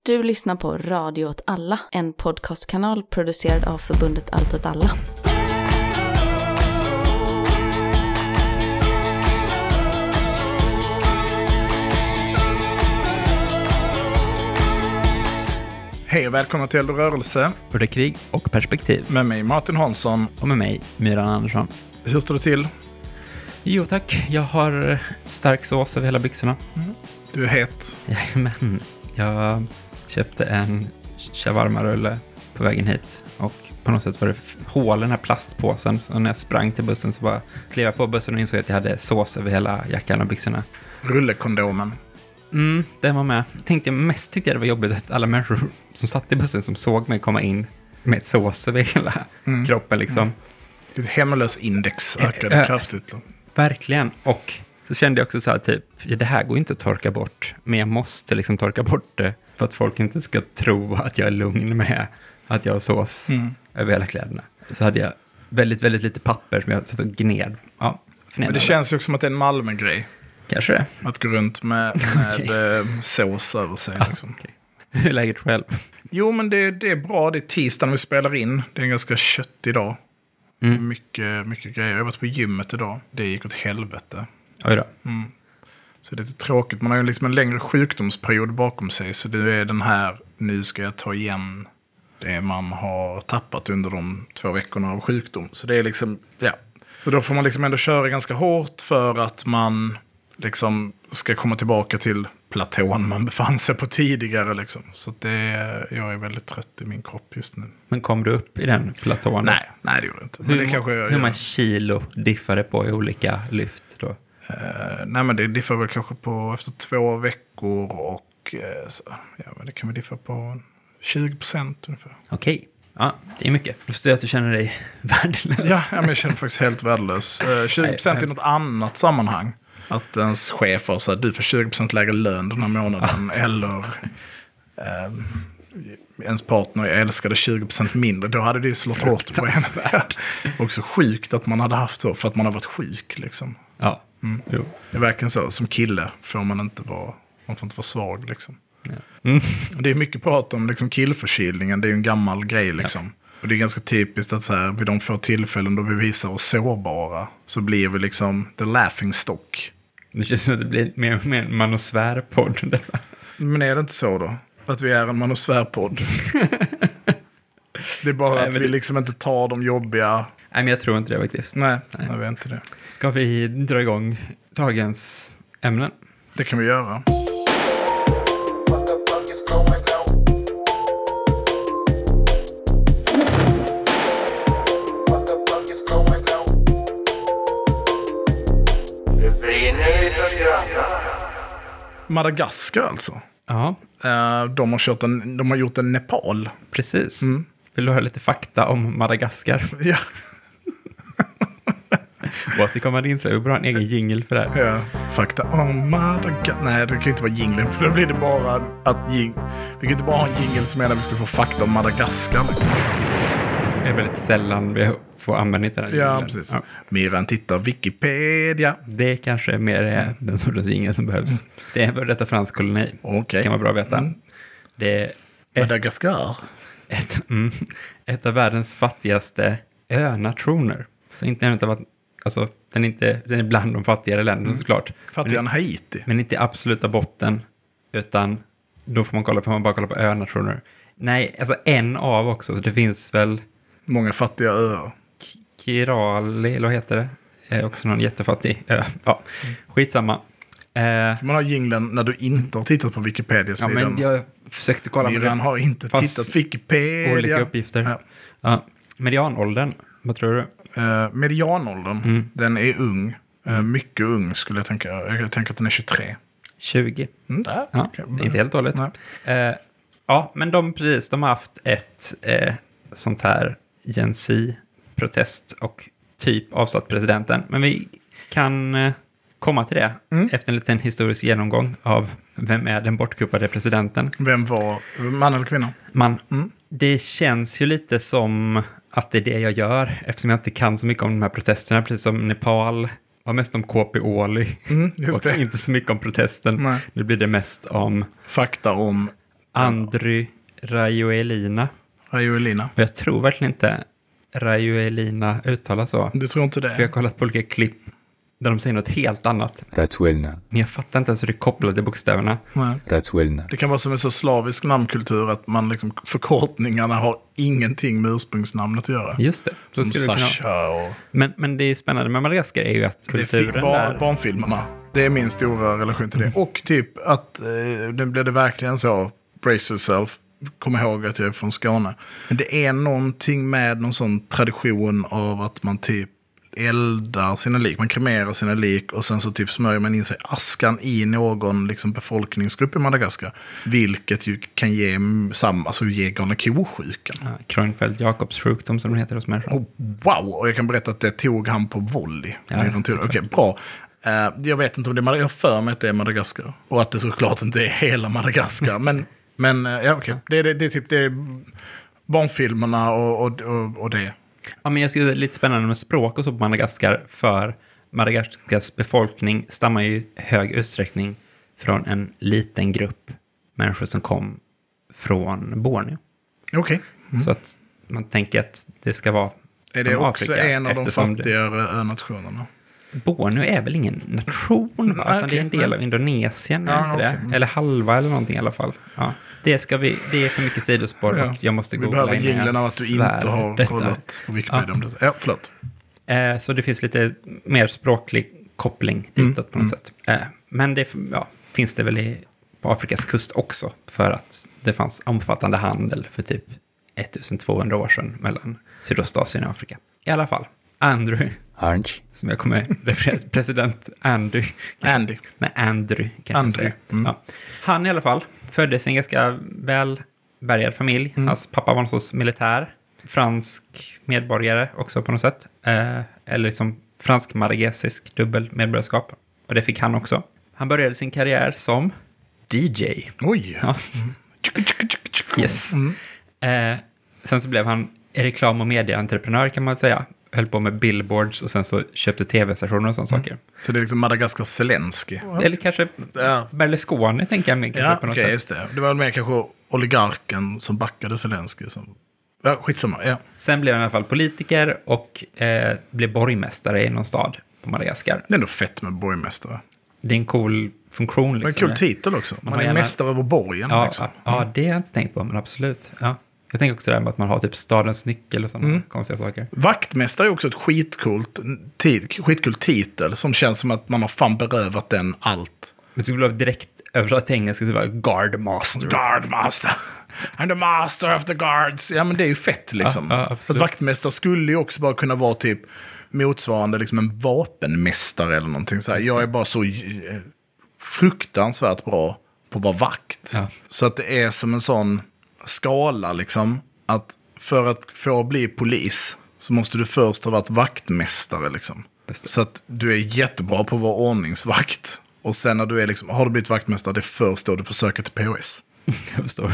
Du lyssnar på Radio åt alla, en podcastkanal producerad av förbundet Allt åt alla. Hej och välkomna till Rörelse. Under krig och perspektiv. Med mig Martin Hansson. Och med mig Myran Andersson. Hur står det till? Jo tack, jag har stark sås över hela byxorna. Du är het. Jajamän, jag köpte en shawarma-rulle på vägen hit. Och på något sätt var det hål i den här plastpåsen. Så när jag sprang till bussen så bara klev jag på bussen och insåg att jag hade sås över hela jackan och byxorna. Rullekondomen. Den var med. Tyckte jag det var jobbigt att alla människor som satt i bussen som såg mig komma in med ett sås över hela kroppen liksom. Ditt hemlös-index ökade kraftigt. Verkligen. Och så kände jag också så här typ, det här går inte att torka bort. Men jag måste liksom torka bort det för att folk inte ska tro att jag är lugn med att jag har sås över hela kläderna. Så hade jag väldigt, väldigt lite papper som jag satt och gned. Ja, men det känns ju också som att det är en Malmö-grej. Kanske det. Att gå runt med sås över sig. Ja, liksom. Okay. Hur är läget själv? Jo, men det är bra. Det är tisdag när vi spelar in. Det är en ganska köttig dag. Mycket grejer. Jag har varit på gymmet idag. Det gick åt helvete. Oj då. Så det är lite tråkigt. Man har ju liksom en längre sjukdomsperiod bakom sig. Så det är den här, nu ska jag ta igen det man har tappat under de 2 veckorna av sjukdom. Så det är liksom, ja. Så då får man liksom ändå köra ganska hårt för att man liksom ska komma tillbaka till platån man befann sig på tidigare liksom. Så jag är väldigt trött i min kropp just nu. Men kom du upp i den platån? Nej, det gjorde jag inte. Men hur många kilo diffar det på i olika lyft då? Nej, men det diffar väl kanske på efter 2 veckor och men det kan vi diffa på 20% ungefär. Okej. Ja, det är mycket. Då förstår jag att du känner dig värdelös. Ja, men jag känner faktiskt helt värdelös. 20% i något annat sammanhang. Att ens chef har sagt, du får 20% lägre lön den här månaden. Eller ens partner älskade 20% mindre. Då hade det slått hårt på en värld. Också sjukt att man hade haft så. För att man har varit sjuk liksom. Ja. Jo. Det är verkligen så. Som kille får man inte vara svag liksom. Ja. Det är mycket prat om liksom killförkylningen. Det är ju en gammal grej liksom. Ja. Och det är ganska typiskt att så här, vid de få tillfällen då vi visar oss sårbara så blir vi liksom the laughing stock. Det känns som att det blir mer och mer en manosfärpodd. Men är det inte så då? Att vi är en manosfärpodd? Det är bara att vi liksom inte tar de jobbiga... Nej, men jag tror inte det faktiskt. Nej, vi är inte det. Ska vi dra igång dagens ämnen? Det kan vi göra. Madagaskar alltså. Ja. De har gjort en Nepal. Precis. Vill du höra lite fakta om Madagaskar? Ja. Och att det kommer att inslå bra en egen jingle för det här. Ja. Fakta om Madagaskar. Nej, det kan inte vara jinglen. För då blir det bara vi kan inte bara ha en jingle som menar att vi ska få fakta om Madagaskar. Det är väldigt sällan vi får använda den här jinglen. Ja, precis. Ja. Mer tittar Wikipedia. Det kanske är mer den sortens jingle som behövs. Det är för detta fransk koloni. Okej. Kan vara bra att veta. Det är Madagaskar. Ett av världens fattigaste önationer. Så inte en av alltså den är bland de fattigare länderna såklart. Fattigare än Haiti. Men inte absoluta botten, utan då får man bara kolla på önationer. Nej, alltså en av också. Så det finns väl många fattiga öar. Kirali, eller vad heter det? Är också någon jättefattig ö. Ja, skitsamma. Man har jinglen när du inte har tittat på Wikipedia-sidan. Ja, men jag försökte kolla på det. Myran har inte tittat på Wikipedia. Olika uppgifter. Ja. Medianåldern, vad tror du? Medianåldern, den är ung. Mycket ung skulle jag tänka. Jag tänker att den är 23. 20. Ja, okay. Inte helt dåligt. Ja, men de har haft ett sånt här gensi-protest och typ avsatt presidenten. Men vi kan komma till det efter en liten historisk genomgång av vem är den bortkuppade presidenten. Vem var man eller kvinna? Man. Det känns ju lite som att det är det jag gör eftersom jag inte kan så mycket om de här protesterna, precis som Nepal var mest om KP Oli just och det. inte så mycket om protesten. Nej. Nu blir det mest om fakta om Andry Rajoelina. Rajoelina. Och jag tror verkligen inte Rajoelina uttalas så. Du tror inte det? För jag har kollat på olika klipp där de säger något helt annat. Rajuelina. Men jag fattar inte ens hur det är kopplat till bokstäverna. Nej. Rajuelina. Det kan vara som en så slavisk namnkultur att man liksom, förkortningarna har ingenting med ursprungsnamnet att göra. Just det. Så Som skulle det kunna... Sasha och... Men det är spännande med Madagaskar är ju att kulturen där... Barnfilmerna. Det är min stora relation till det. Och typ att det blev det verkligen så, brace yourself, kom ihåg att jag är från Skåne. Men det är någonting med någon sån tradition av att man typ eldar sina lik, man kremerar sina lik och sen så typ smörjer man in sig askan i någon liksom befolkningsgrupp i Madagaskar. Vilket ju kan ge ge galna ko-sjukan. Ja, Kroenfeld-Jakobs sjukdom som den heter hos människor. Oh, wow, och jag kan berätta att det tog han på volley. Okej, bra. Jag vet inte om det är jag för mig att det är Madagaskar. Och att det såklart inte är hela Madagaskar. men ja, okej. Det är typ det är barnfilmerna och det. Ja, men jag skulle säga lite spännande med språk och så på Madagaskar. För Madagaskars befolkning stammar ju i hög utsträckning från en liten grupp människor som kom från Borneo. Okej. Så att man tänker att det ska vara Är det också Afrika, en av de fattigare nationerna? Borneo är väl ingen nation, va? Utan det är en del av Indonesien, är inte det? Eller halva eller någonting i alla fall. Ja. Det är för mycket sidospår och jag måste Vi googla behöver jingeln av att du inte har kollat på Wikipedia om det. Ja, förlåt. Så det finns lite mer språklig koppling ditåt på något sätt. Men det finns det väl på Afrikas kust också, för att det fanns omfattande handel för typ 1200 år sedan mellan Sydostasien och Afrika. I alla fall, Andry, som jag kommer referera till, president Andry. Nej, Andry kan jag säga. Ja. Han i alla fall föddes i en ganska välbärgad familj. Hans pappa var någon sorts militär, fransk medborgare också på något sätt. Eller liksom fransk-madagesisk dubbelmedborgarskap. Och det fick han också. Han började sin karriär som DJ. Oj! Ja. Yes. Sen så blev han reklam- och medieentreprenör kan man säga. Höll på med billboards och sen så köpte tv-stationer och sådana saker. Så det är liksom Madagaskar Zelensky. Eller kanske Berlusconi tänker jag mer på något sätt. Just det. Det var mer kanske oligarken som backade Zelensky. Ja, skitsamma. Ja. Sen blev han i alla fall politiker och blev borgmästare i någon stad på Madagaskar. Det är ändå fett med borgmästare. Det är en cool funktion. Liksom. Det är en kul titel också. Man är mästare över borgen. Ja, liksom. ja, det har jag inte tänkt på, men absolut. Ja. Jag tänker också det här med att man har typ stadens nyckel och sådana konstiga saker. Vaktmästare är också ett skitkult titel som känns som att man har fan berövat den allt. Det skulle vara direkt översatt till engelska, det var Guardmaster. Guardmaster. I'm the master of the guards. Ja, men det är ju fett liksom. Ja, så att vaktmästare skulle ju också bara kunna vara typ motsvarande liksom en vapenmästare eller någonting så här. Jag är bara så fruktansvärt bra på att vara vakt. Ja. Så att det är som en sån skala liksom, att för att få bli polis så måste du först ha varit vaktmästare liksom. Så att du är jättebra på att vara ordningsvakt. Och sen när du är liksom, har du blivit vaktmästare, det är först då du försöker till POS. Jag förstår.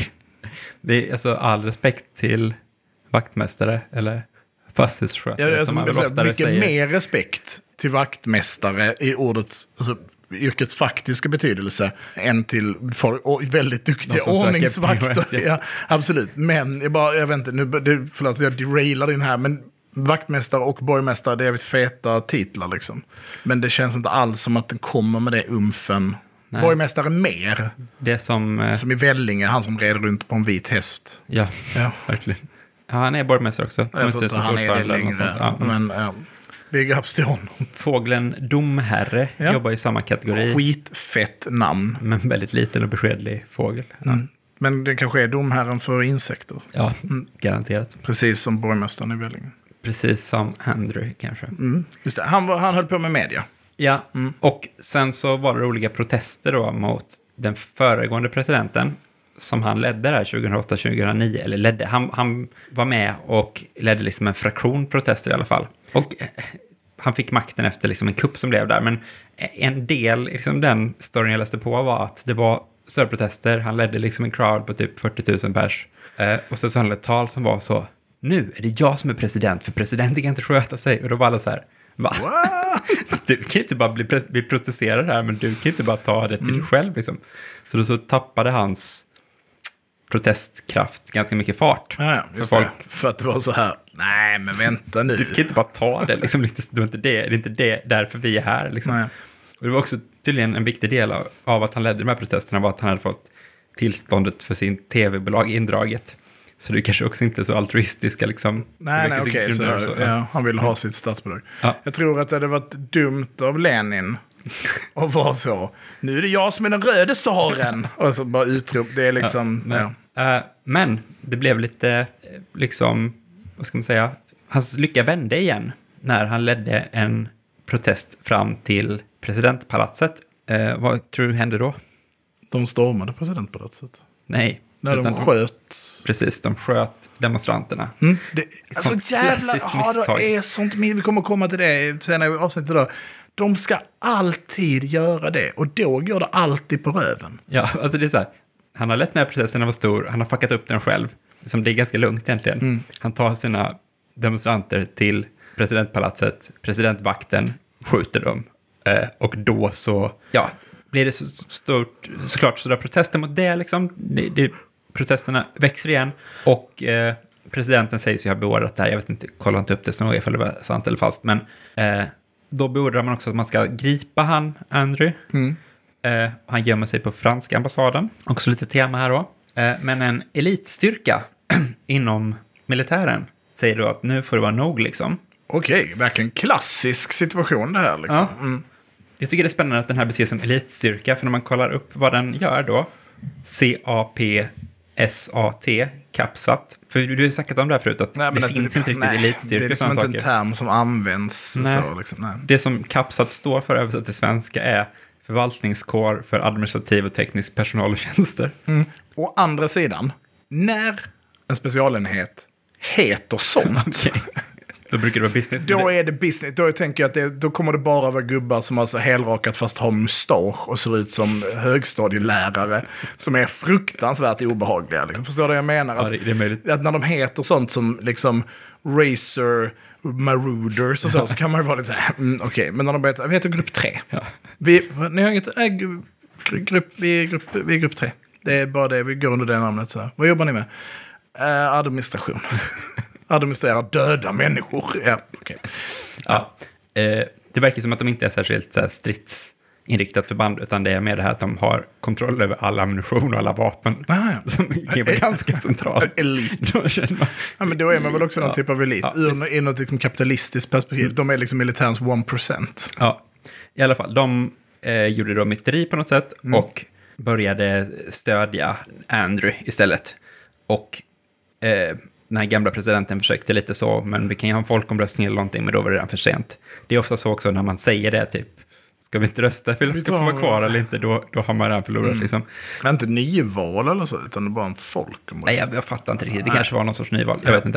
Det är alltså all respekt till vaktmästare eller fastighetsskötare. Ja, alltså, mycket mer respekt till vaktmästare i ordets, alltså yrkets faktiska betydelse än till väldigt duktiga ordningsvakter. Ja, absolut. Men jag vet inte, förlåt jag derailade in här, men vaktmästare och borgmästare, det är ett feta titlar liksom. Men det känns inte alls som att den kommer med det umfen. Nej. Borgmästare mer. Det som i Vellinge, han som red runt på en vit häst. Ja. Verkligen. Ja, han är borgmästare också. Jag tror inte han är det längre. Ja. Men big ups till honom. Fågeln domherre jobbar i samma kategori. Skitfett namn. Men väldigt liten och beskedlig fågel. Men det kanske är domherren för insekter. Ja, garanterat. Precis som borgmästaren i Vellinge. Precis som Andry kanske. Just det. Han höll på med media. Ja, och sen så var det olika protester då mot den föregående presidenten som han ledde där 2008-2009, eller ledde. Han var med och ledde liksom en fraktion protester i alla fall. Och han fick makten efter liksom en kupp som blev där. Men en del, liksom den storyn jag läste på var att det var större protester. Han ledde liksom en crowd på typ 40 000 pers. Och så höll ett tal som var så: nu är det jag som är president, för presidenten kan inte sköta sig. Och då var alla så här: va? Du kan inte bara bli protesterad här, men du kan inte bara ta det till dig själv liksom. Så då så tappade hans protestkraft ganska mycket fart. Ja, just för det. För att det var så här, nej men vänta nu. Du kan inte bara ta det, liksom, det är inte det därför vi är här. Liksom. Nej. Och det var också tydligen en viktig del av att han ledde de här protesterna var att han hade fått tillståndet för sin tv-bolag indraget. Så det är kanske också inte så altruistiska liksom. Nej, okej. Så. Ja, han vill ha sitt statsbidrag. Ja. Jag tror att det hade varit dumt av Lenin att vara så. Nu är det jag som är den röde tsaren. Och så bara utrop. Det är liksom... Men det blev lite liksom, vad ska man säga, hans lycka vände igen när han ledde en protest fram till presidentpalatset. Vad tror du hände då? De stormade presidentpalatset. Nej. När de sköt... Precis, de sköt demonstranterna. Det, alltså jävla... Ja, det är sånt... Vi kommer komma till det senare i avsnittet idag. De ska alltid göra det. Och då går det alltid på röven. Ja, alltså det är så här. Han har lett den här processen, den var stor. Han har fuckat upp den själv. Liksom det är ganska lugnt egentligen. Han tar sina demonstranter till presidentpalatset. Presidentvakten skjuter dem. Och då så... Ja, blir det så stort, såklart stora protester mot det liksom. Protesterna växer igen och presidenten säger sig ha beordrat det här. Jag vet inte, kolla inte upp det som ifall det var sant eller fast. Men då beordrar man också att man ska gripa Andrew. Han gömmer sig på franska ambassaden. Också lite tema här då. Men en elitstyrka inom militären säger då att nu får det vara nog liksom. Okej, verkligen klassisk situation det här liksom. Ja. Jag tycker det är spännande att den här beskrivs som elitstyrka, för när man kollar upp vad den gör då, CAPSAT, CAPSAT, för du har sagt om det här förut, att det finns inte riktigt elitstyrka. Det är liksom inte en term som används. Så, liksom, nej. Det som CAPSAT står för översatt till svenska är förvaltningskår för administrativ och teknisk personal och tjänster. Å andra sidan, när en specialenhet heter sånt... Då brukar det vara business. Då är det business. Då tänker jag att då kommer det bara vara gubbar som har så helrakat fast har mustasch och ser ut som högstadielärare som är fruktansvärt obehagliga. Liksom. Förstår du vad jag menar? Att, det är möjligt. Att när de heter sånt som liksom Racer, Marauders och så kan man ju vara lite så här, okej. Men när de börjar, vi heter grupp 3. Ja. Vi har inget, vi är grupp 3. Det är bara det, vi går under det namnet. Så. Vad jobbar ni med? Administration. Administrera döda människor. Ja, okay. Ja. Det verkar som att de inte är särskilt stridsinriktat förband, utan det är mer det här att de har kontroll över all ammunition och alla vapen. Som är ganska centralt. Elit. Ja, men då är man väl också någon typ av elit. I något liksom kapitalistiskt perspektiv. De är liksom militärens 1%. Ja, i alla fall. De gjorde då myteri på något sätt och började stödja Andrew istället. Och den här gamla presidenten försökte lite så, men vi kan ju ha en folkomröstning eller någonting, men då var det redan för sent. Det är ofta så också när man säger det, typ, ska vi inte rösta för att vi ska få vara kvar eller inte, då har man redan förlorat liksom. Det är inte nyval eller så, utan det är bara en folkomröstning. Nej, jag fattar inte riktigt. Det kanske var någon sorts nyval, jag vet inte.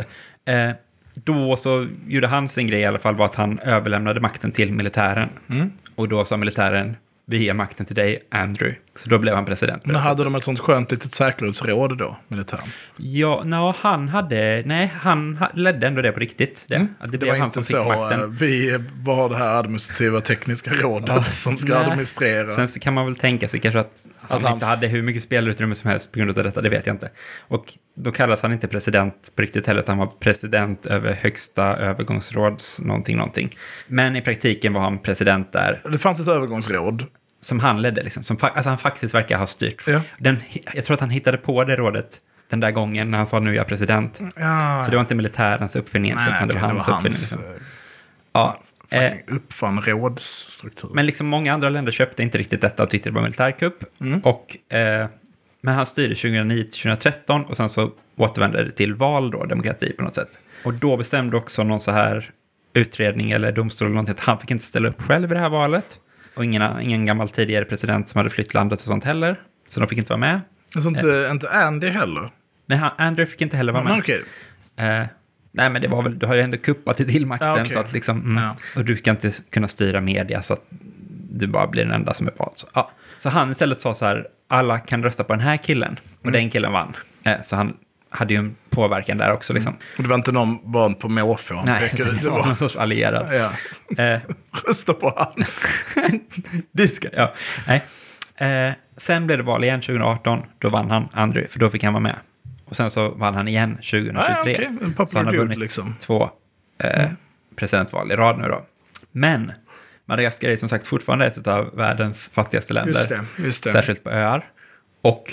Då så gjorde han sin grej i alla fall, var att han överlämnade makten till militären. Och då sa militären, vi ger makten till dig, Andrew. Så då blev han president. Men hade de ett sånt skönt litet säkerhetsråd då, militären? Ja, han ledde ändå det på riktigt. Det blev var han inte som fick så, makten. Vi var det här administrativa tekniska rådet som ska administrera. Sen så kan man väl tänka sig kanske att han inte hade hur mycket spelutrymme som helst på grund av detta, det vet jag inte. Och då kallas han inte president på riktigt heller, utan han var president över högsta övergångsråds någonting. Men i praktiken var han president där. Det fanns ett övergångsråd. Som han ledde, liksom. Alltså han faktiskt verkar ha styrt. Ja. Jag tror att han hittade på det rådet den där gången när han sa nu är jag president. Ja. Så det var inte militärens uppfinning, utan det var hans uppfinning. Liksom. Uppfann rådsstruktur. Men liksom många andra länder köpte inte riktigt detta och tyckte det var militärkupp. Men han styrde 2009-2013 och sen så återvände det till val då, demokrati på något sätt. Och då bestämde också någon så här utredning eller domstol eller någonting att han fick inte ställa upp själv i det här valet. Och ingen gammal tidigare president som hade flytt landet och sånt heller. Så de fick inte vara med. Så inte Andy heller? Nej, Andrew fick inte heller vara med. Okay. Nej, men det var väl, du har ju ändå kuppat till makten. Så att liksom, och du ska inte kunna styra media så att du bara blir den enda som är vald. Så han istället sa så här, alla kan rösta på den här killen. Och den killen vann. Så han hade ju en påverkan där också. Liksom. Och det var inte någon barn på måfå? Nej, det var någon sorts allierad. Ja. Rösta på han. Du ska, ja. Nej. Sen blev det val igen 2018. Då vann han Andrew, för då fick han vara med. Och sen så vann han igen 2023. Så han har vunnit liksom 2 presidentval i rad nu då. Men Madagaskar är som sagt fortfarande ett av världens fattigaste länder. Just det. Särskilt på öar. Och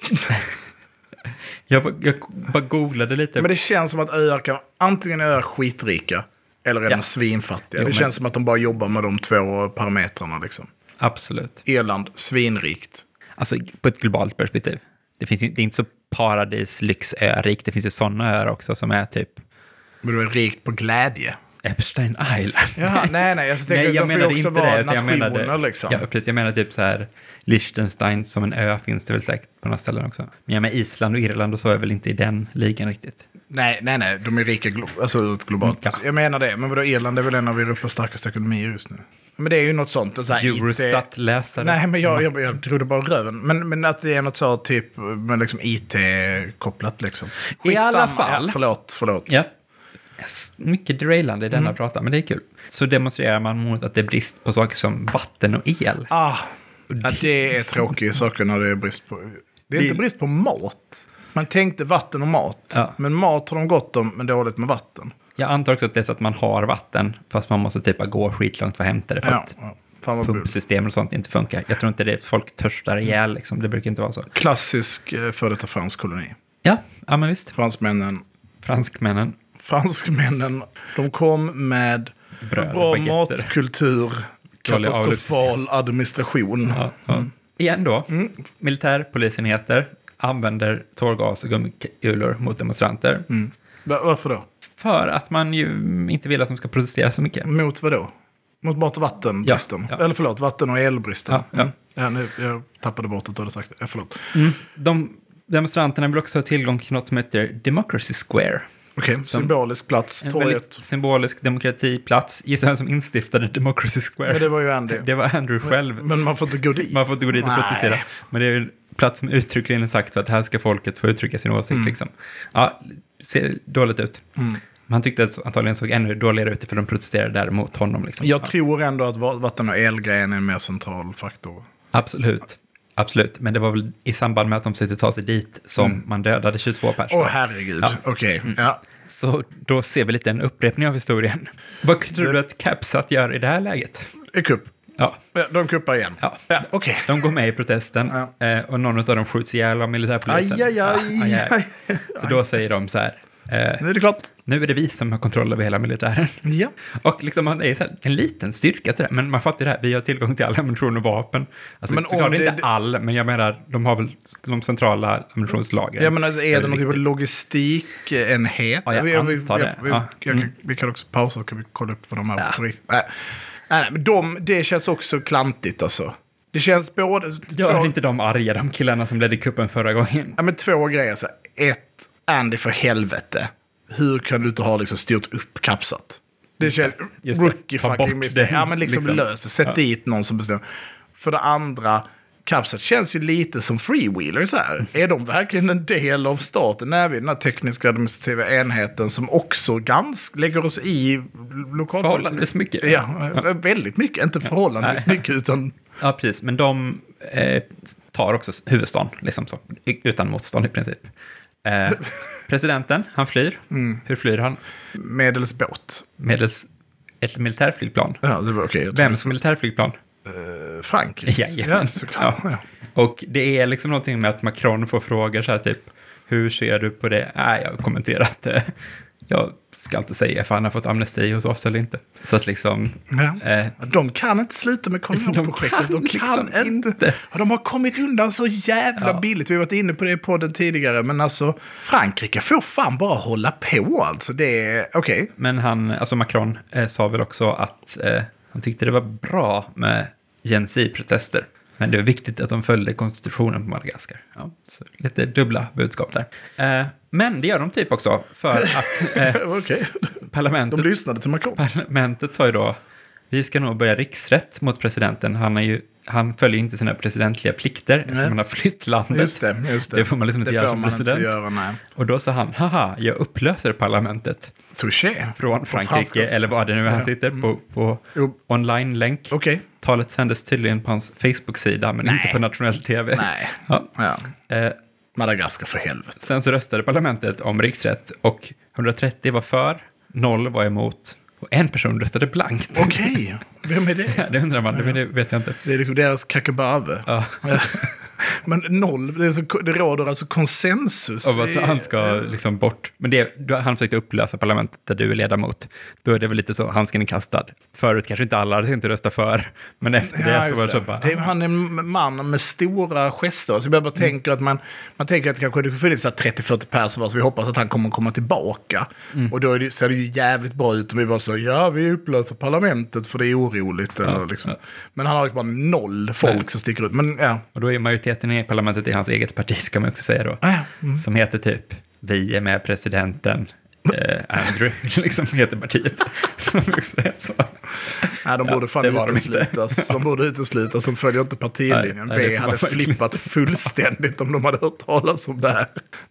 jag bara googlade lite. Men det känns som att öar kan antingen öar skitrika eller är de svinfattiga. Det känns som att de bara jobbar med de 2 parametrarna liksom. Absolut. Irland, svinrikt. Alltså på ett globalt perspektiv. Det är inte så paradis, lyxörikt. Det finns ju sådana öar också som är typ... Men du är rikt på glädje. Epstein Island. Ja, nej. Jag menade inte det. Jag menade, liksom. Ja, precis. Jag menar typ så här Liechtenstein som en ö finns det väl säkert på några ställen också. Men jag menar Island och Irland och så är väl inte i den ligan riktigt. Nej. De är rika globalt. Ja. Jag menar det. Men vadå, Irland är väl en av Europas starkaste ekonomier just nu. Men det är ju något sånt. Så här, Eurostat-läsare. Nej, men jag trodde bara röven. Men att det är något så typ med liksom IT-kopplat liksom. I alla fall. Ja, förlåt. Ja. Mycket derailande i denna prata, men det är kul. Så demonstrerar man mot att det är brist på saker som vatten och el. Ja, det är tråkiga saker när det är brist på... Det är inte brist på mat. Man tänkte vatten och mat. Ja. Men mat har de gott om, men dåligt med vatten. Jag antar också att det är så att man har vatten, fast man måste typ gå skitlångt för att hämta det. För att pumpsystem och sånt inte funkar. Jag tror inte det är folk törstar ihjäl, liksom. Det brukar inte vara så. Klassisk för detta fransk koloni. Ja, men visst. Franskmännen, de kom med bra matkultur, katastrofal administration. Ja. Igen då, militär, polisenheter använder tårgas och gummikulor mot demonstranter. Varför då? För att man ju inte vill att de ska protestera så mycket. Mot vad då? Mot mat- och vattenbristen? Ja. Eller förlåt, vatten- och elbristen. Ja, nu, jag tappade bort att du hade sagt det. Förlåt. Demonstranterna vill också ha tillgång till något som heter Democracy Square. Okej, symbolisk plats, torget. Symbolisk demokratiplats. Gissa vem som instiftade Democracy Square. Men det var ju Andy. Det var Andrew själv. Men man får inte gå dit. Man får inte gå dit och protestera. Men det är ju plats som uttryckligen sagt för att här ska folket få uttrycka sin åsikt. Liksom. Ja, ser dåligt ut. Man tyckte att antagligen såg ännu dåligare ut för de protesterade där mot honom. Liksom. Jag tror ändå att vatten- och elgrejen är en mer central faktor. Absolut, men det var väl i samband med att de försökte ta sig dit som man dödade 22 personer. Herregud, okej. Ja. Så då ser vi lite en upprepning av historien. Vad tror du att Capsat gör i det här läget? Kupp. Ja. De kuppar igen. Ja. Okay. De går med i protesten och någon av dem skjuts ihjäl av militärpolisen. Aj. Så då säger de så här. Nu är det klart. Nu är det vi som har kontroll över hela militären. Ja. Och liksom, det är så här, en liten styrka till det. Men man fattar det här, vi har tillgång till all ammunition och vapen. Alltså, men såklart inte all, men jag menar, de har väl de centrala ammunitionslagren. Ja, men alltså, är det någon typ av logistikenhet? Ja, jag antar det. Vi kan också pausa och kan vi kolla upp vad de är på riktigt. Nej, men det känns också klantigt alltså. Det känns både... Gör inte de arga, de killarna som ledde kuppen förra gången? Ja, men 2 grejer. Så. 1, Andy, för helvete. Hur kan du inte ha liksom styrt upp Capsat? Det känns rookie fucking mistake. Ja, men liksom löst. Sätt dit någon som bestämmer. För det andra, Capsat känns ju lite som freewheelers här. Är de verkligen en del av staten? Nej, vi den här tekniska administrativa enheten som också lägger oss i lokalpolitik. Förhållandevis mycket. Ja, väldigt mycket. Inte förhållandevis mycket, utan... Ja, precis. Men de tar också huvudstaden, liksom så. Utan motstånd i princip. Presidenten, han flyr. Hur flyr han? Medels båt. Ett militärflygplan. Ja, det var okej. Vems militärflygplan? Frankrike. Ja, såklart. Ja. Och det är liksom någonting med att Macron får frågor så här typ, hur ser du på det? Nej, jag har kommenterat jag ska inte säga för han har fått amnesti hos oss eller inte. Så att liksom... de kan inte sluta med kolonialprojektet. De kan inte. De har kommit undan så jävla billigt. Vi har varit inne på det i podden tidigare. Men alltså, Frankrike får fan bara hålla på. Alltså, det är okej. Men Macron sa väl också att han tyckte det var bra med Gen Z-protester. Men det är viktigt att de följde konstitutionen på Madagaskar. Ja, så lite dubbla budskap där. Men det gör de typ också för att okay. parlamentet... De lyssnade till Macron. Parlamentet sa ju då, vi ska nog börja riksrätt mot presidenten. Han följer inte sina presidentliga plikter eftersom han har flytt landet. Just det. Det får man liksom inte göra som president. Inte göra, nej. Och då sa han, haha, jag upplöser parlamentet. Touché. Från Frankrike, eller vad det nu är han sitter på online-länk. Okej. Talet sändes tydligen på hans Facebook-sida, men inte på nationell tv. Nej. Ja. Madagaskar för helvete. Sen så röstade parlamentet om riksrätt och 130 var för, 0 var emot och en person röstade blankt. Okej, vem är det? Det undrar man, det vet jag inte. Det är liksom deras kakabave. Ja. Men 0, det råder alltså konsensus. Av att han ska liksom bort. Men han försökte upplösa parlamentet där du är ledamot. Då är det väl lite så, handsken är kastad. Förut kanske inte alla hade inte rösta för. Men efter det så var det så bara... Han är en man med stora gester. Så jag bara tänker att man tänker att kanske det funnits 30-40 personer så vi hoppas att han kommer komma tillbaka. Och då ser det ju jävligt bra ut om vi bara så, vi upplöser parlamentet för det är oroligt. Eller liksom. Men han har liksom bara 0 folk som sticker ut. Men, och då är majoriteten i parlamentet i hans eget parti, ska man också säga då. Som heter typ, vi är med presidenten. Andrew, liksom heter partiet. Som också är så. Nej, de borde fan uteslutas. De borde uteslutas, de följer inte partilinjen. Vi hade flippat fullständigt om de hade hört talas om det här.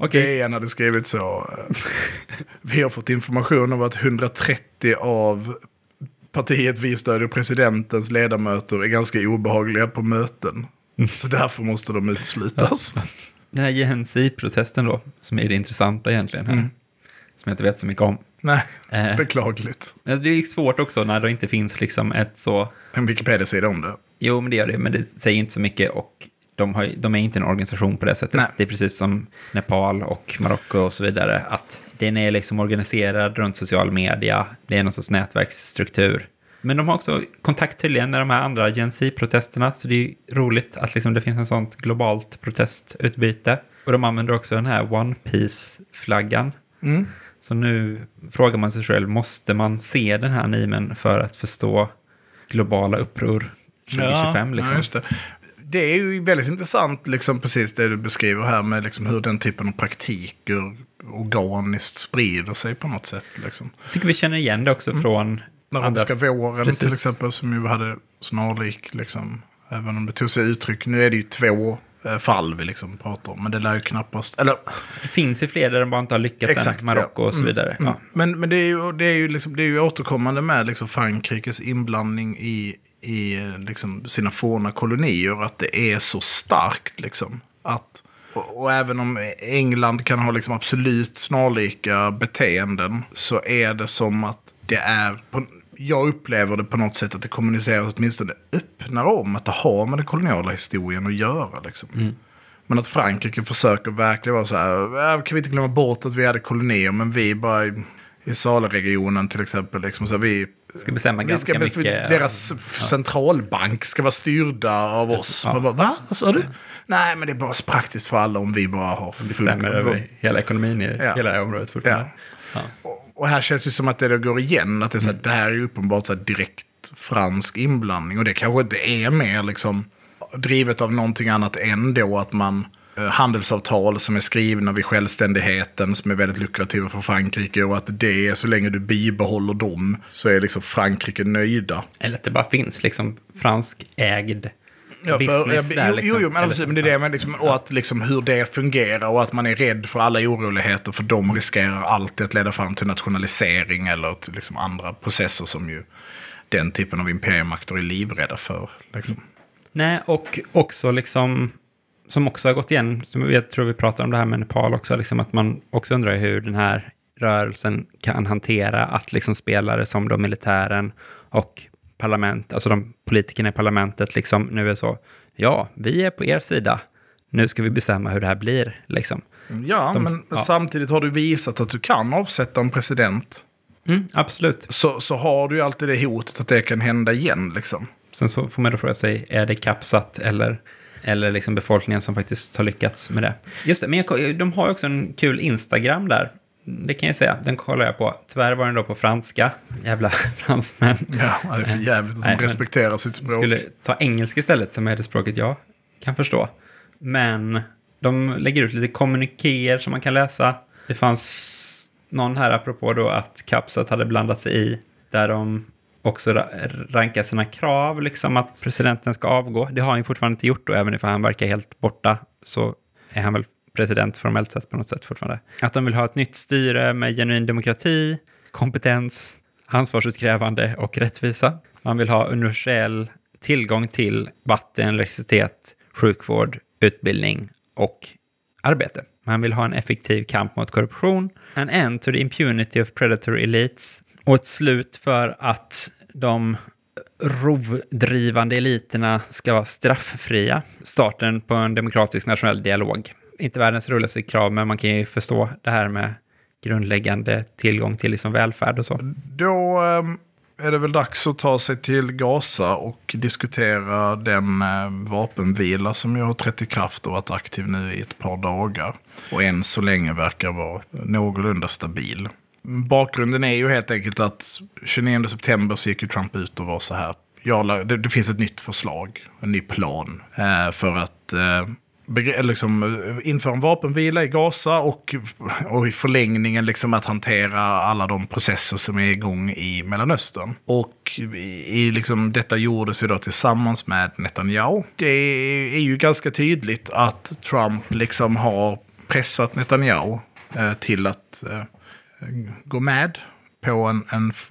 DN hade skrivit så. Vi har fått information om att 130 av partiet vi stödjer presidentens ledamöter är ganska obehagliga på möten. Så därför måste de uteslutas. Den här GNC-protesten då, som är det intressanta egentligen här. Som jag inte vet så mycket om. Nej, beklagligt. Det är ju svårt också när det inte finns liksom ett så... En Wikipedia-sida om det. Jo, men det gör det. Men det säger inte så mycket och de är inte en organisation på det sättet. Nej. Det är precis som Nepal och Marocko och så vidare. Att den är liksom organiserad runt social media. Det är någon sorts nätverksstruktur. Men de har också kontakt tydligen med de här andra GNC-protesterna. Så det är roligt att liksom det finns en sånt globalt protestutbyte. Och de använder också den här One Piece-flaggan. Så nu frågar man sig själv, måste man se den här animen för att förstå globala uppror 2025? Liksom? Ja, just det. Det är ju väldigt intressant, liksom, precis det du beskriver här med liksom, hur den typen av praktiker organiskt sprider sig på något sätt. Liksom. Jag tycker vi känner igen det också från... Arabiska våren till exempel, som ju hade snarlik, liksom, även om det tog sig uttryck. Nu är det ju 2 fall vi liksom pratar om, men det lär ju knappast... Eller... Det finns ju fler där de bara inte har lyckats än, Marocko och så vidare. Ja. Men det är ju återkommande med liksom Frankrikes inblandning i liksom sina forna kolonier, att det är så starkt liksom. Att, och även om England kan ha liksom absolut snarlika beteenden, så är det som att det är... Jag upplever det på något sätt att det kommuniceras åtminstone öppnare om att det har med den koloniala historien att göra. Liksom. Men att Frankrike försöker verkligen vara så här, kan vi inte glömma bort att vi hade kolonier, men vi bara i Saleregionen till exempel, liksom, så här, vi ska bestämma ganska mycket. Deras centralbank ska vara styrda av oss. Ja. Bara, va? Vad sa du? Nej, men det är bara praktiskt för alla om vi bara har bestämmer över hela ekonomin i hela det här området fortfarande. Ja. Och här känns det som att det går igen, att det, är så här, det här är uppenbart så här, direkt fransk inblandning, och det kanske inte är mer liksom drivet av någonting annat än då att man handelsavtal som är skrivna vid självständigheten som är väldigt lukrativa för Frankrike, och att det är så länge du bibehåller dem så är liksom Frankrike nöjda. Eller att det bara finns liksom fransk ägd business där. Liksom. Men det är det med liksom, och att liksom hur det fungerar, och att man är rädd för alla oroligheter, för de riskerar alltid att leda fram till nationalisering eller till liksom andra processer som ju den typen av imperiemakter är livrädda för. Liksom. Nej, och också liksom, som också har gått igen, som jag tror vi pratar om det här med Nepal också, liksom att man också undrar hur den här rörelsen kan hantera att liksom spelare som då militären och parlament, alltså de politikerna i parlamentet liksom nu är så, ja, vi är på er sida, nu ska vi bestämma hur det här blir liksom. Ja, men samtidigt har du visat att du kan avsätta en president. Absolut. Så har du ju alltid det hotet att det kan hända igen liksom. Sen så får man då fråga sig, är det kapsat eller liksom befolkningen som faktiskt har lyckats med det? Just det, men de har ju också en kul Instagram där. Det kan jag säga, den kollar jag på. Tyvärr var den då på franska. Jävla fransmän. Ja, det är för jävligt att de respekterar sitt språk. Jag skulle ta engelska istället, som är det språket jag kan förstå. Men de lägger ut lite kommunikéer som man kan läsa. Det fanns någon här apropå då att kapsat hade blandat sig i, där de också ranka sina krav, liksom att presidenten ska avgå. Det har han ju fortfarande inte gjort, och även if han verkar helt borta så är han väl president formellt sett på något sätt fortfarande. Att de vill ha ett nytt styre med genuin demokrati, kompetens, ansvarsutkrävande och rättvisa. Man vill ha universell tillgång till vatten, elektricitet, sjukvård, utbildning och arbete. Man vill ha en effektiv kamp mot korruption, an end to the impunity of predatory elites, och ett slut för att de rovdrivande eliterna ska vara strafffria. Starten på en demokratisk nationell dialog. Inte världens roligaste krav, men man kan ju förstå det här med grundläggande tillgång till liksom välfärd och så. Då är det väl dags att ta sig till Gaza och diskutera den vapenvila som ju har trätt i kraft och varit aktiv nu i ett par dagar. Och än så länge verkar vara någorlunda stabil. Bakgrunden är ju helt enkelt att 29 september så gick ju Trump ut och var så här. Det finns ett nytt förslag, en ny plan för att införa en vapenvila i Gaza och i förlängningen liksom att hantera alla de processer som är igång i Mellanöstern. Och liksom, detta gjordes ju då tillsammans med Netanyahu. Det är ju ganska tydligt att Trump liksom har pressat Netanyahu till att gå med på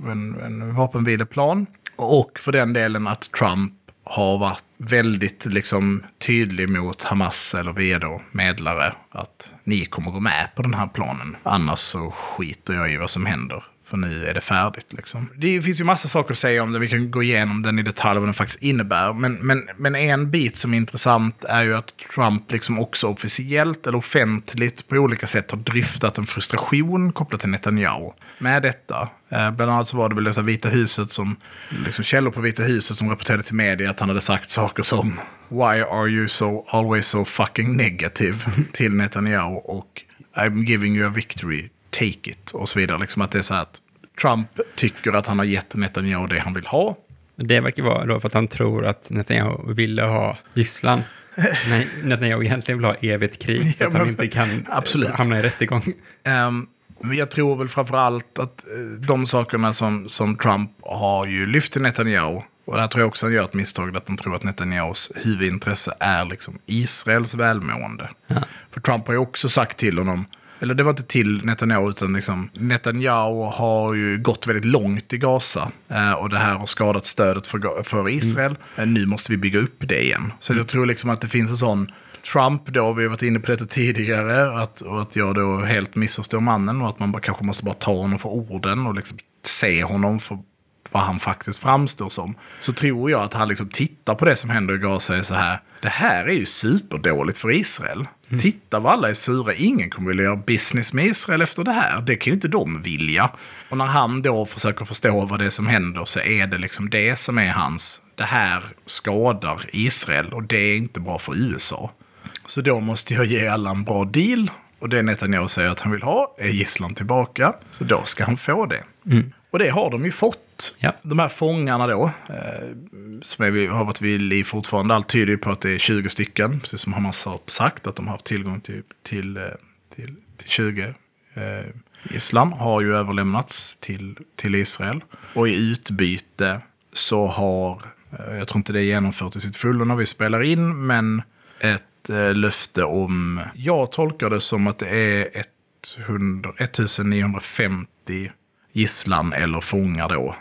en vapenvileplan. Och för den delen att Trump har varit väldigt liksom tydlig mot Hamas eller vi är då medlare att ni kommer gå med på den här planen. Annars så skiter jag i vad som händer. För nu är det färdigt liksom. Det finns ju massa saker att säga om det. Vi kan gå igenom den i detalj vad den faktiskt innebär. Men en bit som är intressant är ju att Trump liksom också officiellt eller offentligt på olika sätt har dryftat en frustration kopplat till Netanyahu med detta. Bland annat så var det väl dessa Vita huset som liksom källor på Vita huset som rapporterade till media att han hade sagt saker som "Why are you always so fucking negative" till Netanyahu och "I'm giving you a victory, take it" och så vidare. Liksom att det är så här att Trump tycker att han har gett Netanyahu det han vill ha. Det verkar vara då för att han tror att Netanyahu ville ha gisslan. Nej, Netanyahu egentligen vill ha evigt krig så att han inte kan hamna i rättegång. Men jag tror väl framförallt att de sakerna som Trump har ju lyft till Netanyahu, och där tror jag också han gör ett misstag att han tror att Netanyahus huvudintresse är liksom Israels välmående. Ja. För Trump har ju också sagt till honom, eller det var inte till Netanyahu utan liksom, Netanyahu har ju gått väldigt långt i Gaza och det här har skadat stödet för Israel. Nu måste vi bygga upp det igen. Så jag tror liksom att det finns en sån Trump då, vi har varit inne på detta tidigare, att jag då helt missförstår mannen och att man kanske måste bara ta honom för orden och liksom se honom för vad han faktiskt framstår som. Så tror jag att han liksom tittar på det som händer i Gaza och säger så här: det här är ju superdåligt för Israel. Titta vad alla är sura, ingen kommer vilja göra business med Israel efter det här. Det kan ju inte de vilja. Och när han då försöker förstå vad det är som händer så är det liksom det som är hans, det här skadar Israel och det är inte bra för USA. Så då måste jag ge alla en bra deal. Och det Netanyahu säger att han vill ha är gisslan tillbaka. Så då ska han få det. Och det har de ju fått. Ja. De här fångarna då, som har varit vid liv fortfarande, allt tyder på att det är 20 stycken. Precis som Hamas har sagt, att de har haft tillgång till 20 gisslan. Har ju överlämnats till Israel. Och i utbyte så har, jag tror inte det är genomfört i sitt fullo när vi spelar in, men ett löfte om, jag tolkar det som att det är 1950 gisslan eller fångar då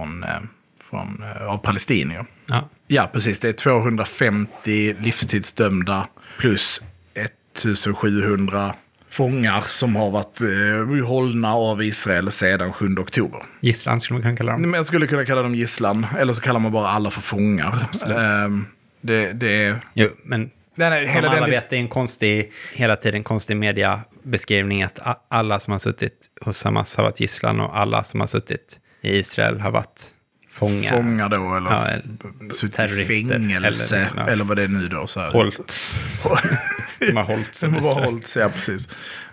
av palestinier. Ja, precis. Det är 250 livstidsdömda plus 1700 fångar som har varit hållna av Israel sedan 7 oktober. Gisslan skulle man kunna kalla dem. Men jag skulle kunna kalla dem gisslan, eller så kallar man bara alla för fångar. Det är... Jo, men... Som alla vet, det är hela tiden en konstig mediebeskrivning att alla som har suttit hos Hamas har varit gisslan och alla som har suttit i Israel har varit fångar. Fångar då, eller suttit i fängelse, eller vad det är nu då. Så här. Holtz. De har Holtz. De har Holtz, ja precis.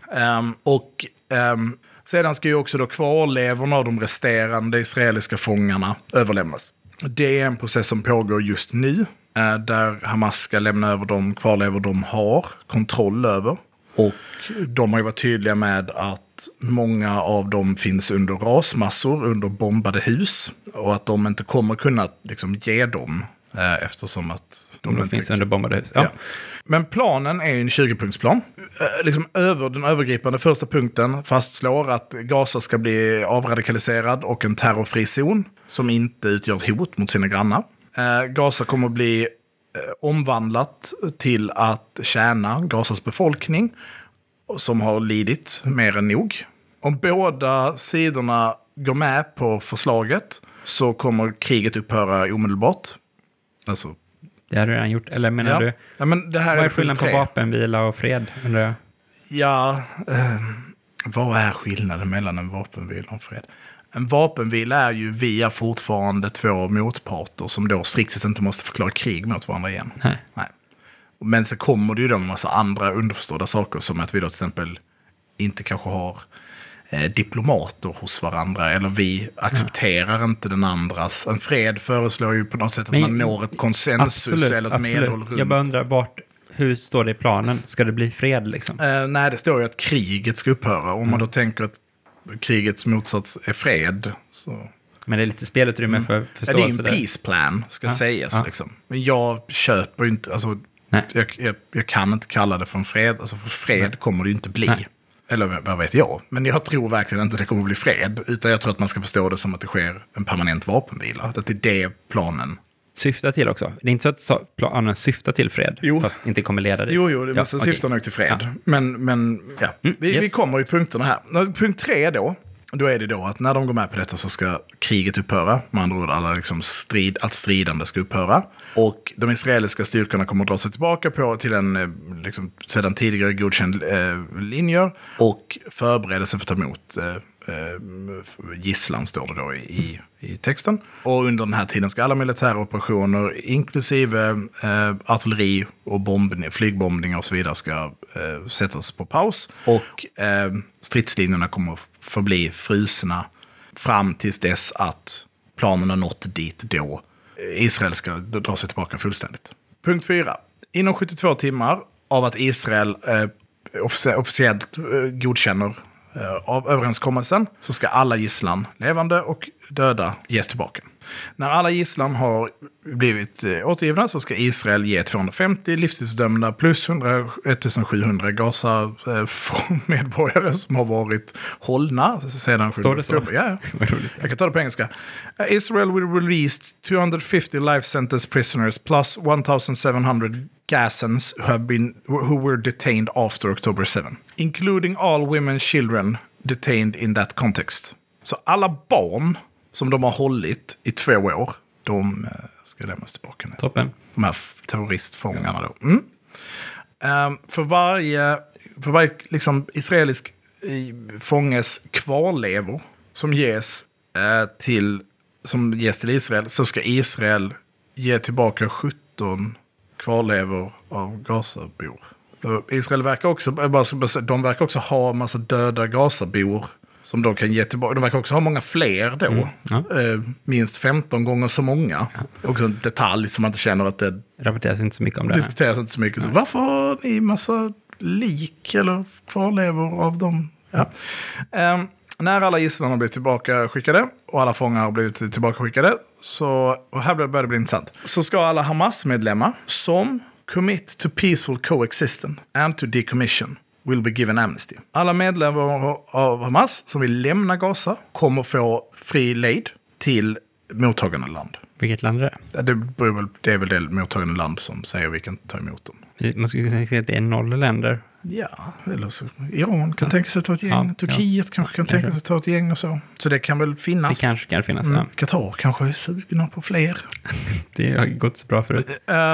Sedan ska ju också då kvarlevorna av de resterande israeliska fångarna överlämnas. Det är en process som pågår just nu. Där Hamas ska lämna över de kvarlevor de har kontroll över. Och de har ju varit tydliga med att att många av dem finns under rasmassor, under bombade hus. Och att de inte kommer kunna liksom, ge dem eftersom att de inte finns under bombade hus. Ja. Men planen är en 20-punktsplan. Liksom den övergripande första punkten fastslår att Gaza ska bli avradikaliserad och en terrorfri zon som inte utgör ett hot mot sina grannar. Gaza kommer att bli omvandlat till att tjäna Gazas befolkning som har lidit mer än nog. Om båda sidorna går med på förslaget så kommer kriget upphöra omedelbart. Alltså, det har du redan gjort, eller menar du? Ja, men det här vad är skillnaden på vapenvila och fred, undrar jag? Ja, vad är skillnaden mellan en vapenvila och fred? En vapenvila är ju via fortfarande två motparter som då strikt inte måste förklara krig mot varandra igen. Nej. Men så kommer det ju då en massa andra underförstådda saker som att vi då till exempel inte kanske har diplomater hos varandra eller vi accepterar inte den andras. En fred föreslår ju på något sätt att man når ett konsensus eller ett medhåll runt. Jag bara undrar, hur står det i planen? Ska det bli fred liksom? Nej, det står ju att kriget ska upphöra. Om man då tänker att krigets motsats är fred. Så. Men det är lite spelutrymme för förståelse. Ja, det är en peace plan, ska sägas. Ja. Liksom. Men jag köper inte, alltså, jag kan inte kalla det för en fred. Alltså för fred kommer det ju inte bli. Nej. Eller vad vet jag. Men jag tror verkligen inte det kommer bli fred. Utan jag tror att man ska förstå det som att det sker en permanent vapenvila. Att det är det planen syftar till också. Det är inte så att planen syftar till fred, fast inte kommer leda dit. Jo, det måste syfta nog till fred. Ja. Men vi kommer i punkterna här. Punkt 3 då är det då att när de går med på detta så ska kriget upphöra. Med andra ord, alla liksom allt stridande ska upphöra. Och de israeliska styrkorna kommer att dra sig tillbaka till en liksom, sedan tidigare godkänd linjer och förbereda sig för att ta emot gisslan, står det då i texten. Och under den här tiden ska alla militära operationer, inklusive artilleri och flygbombningar och så vidare, ska sättas på paus. Och stridslinjerna kommer att förbli frusna fram tills dess att planen har nått dit då Israel ska dra sig tillbaka fullständigt. Punkt 4. Inom 72 timmar av att Israel officiellt godkänner av överenskommelsen så ska alla gisslan, levande och döda, ges tillbaka. När alla gisslan har blivit återgivna så ska Israel ge 250 livstidsdömda plus 1700 Gaza-medborgare som har varit hållna sedan 7 oktober. Ja. Jag kan ta det på engelska. Israel will release 250 life sentence prisoners plus 1700 Gazans who were detained after October 7, including all women and children detained in that context. Så alla barn som de har hållit i 2 år, de ska lämnas tillbaka nu. Toppen. De här terroristfångarna då. För varje liksom, israelisk fånges kvarlevor som ges till Israel så ska Israel ge tillbaka 17 kvarlevor av Gazabor. Israel verkar också ha en massa döda Gazabor som de kan ge tillbaka. De verkar också ha många fler då. Minst 15 gånger så många. Också en detalj som man inte känner att det rapporteras inte så mycket om det. Diskuteras inte så mycket. Så varför har ni massa lik eller kvarlevor av dem? Ja. När alla gisslan har blivit tillbaka skickade och alla fångar har blivit tillbaka skickade, och här börjar det bli intressant, så ska alla Hamas-medlemmar som commit to peaceful coexistence and to decommission will be given amnesty. Alla medlemmar av Hamas som vill lämna Gaza kommer få fri lejd till mottagande land. Vilket land är det? Det är väl det mottagande land som säger vi kan ta emot dem. Man skulle kunna säga att det är 0 länder. Ja, eller så Iran kan tänka sig att ta ett gäng. Turkiet kanske kan tänka sig att ta ett gäng och så. Så det kan väl finnas. Det kanske kan finnas, Qatar kanske är sugna på fler. Det har gått så bra förut.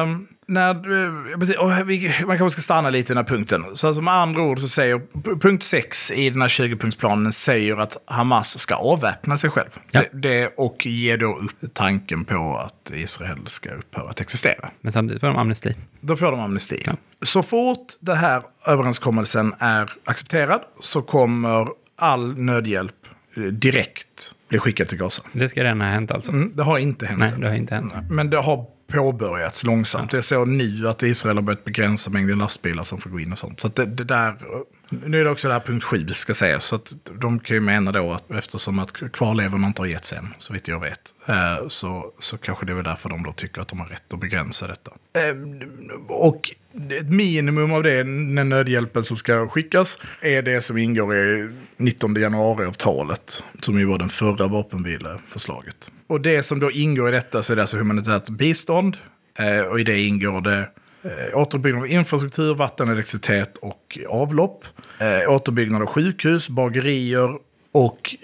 Man kanske ska stanna lite i den här punkten. Så alltså med andra ord så säger punkt 6 i den här 20-punktsplanen säger att Hamas ska avväpna sig själv. Ja. Och ge då upp tanken på att Israel ska upphöra att existera. Men samtidigt får de amnesti. Då får de amnesti. Ja. Så fort det här överenskommelsen är accepterad så kommer all nödhjälp direkt bli skickad till Gaza. Det ska redan ha hänt alltså? Det har inte hänt. Nej, det har inte hänt. Men det har påbörjats långsamt. Jag ser nu att Israel har börjat begränsa mängden lastbilar som får gå in och sånt. Så att det där Nu är det också det här punkt 7 ska sägas. Så att de kan ju mena då att eftersom att kvarlevorna inte har gett sen, så vitt jag vet, så kanske det är därför de då tycker att de har rätt att begränsa detta. Och ett minimum av den nödhjälpen som ska skickas är det som ingår i 19 januari-avtalet, som ju var den förra vapenvileförslaget. Och det som då ingår i detta, så är det alltså humanitärt bistånd, och i det ingår det återuppbyggnad av infrastruktur, vatten, elektricitet och avlopp, återuppbyggnad av sjukhus, bagerier och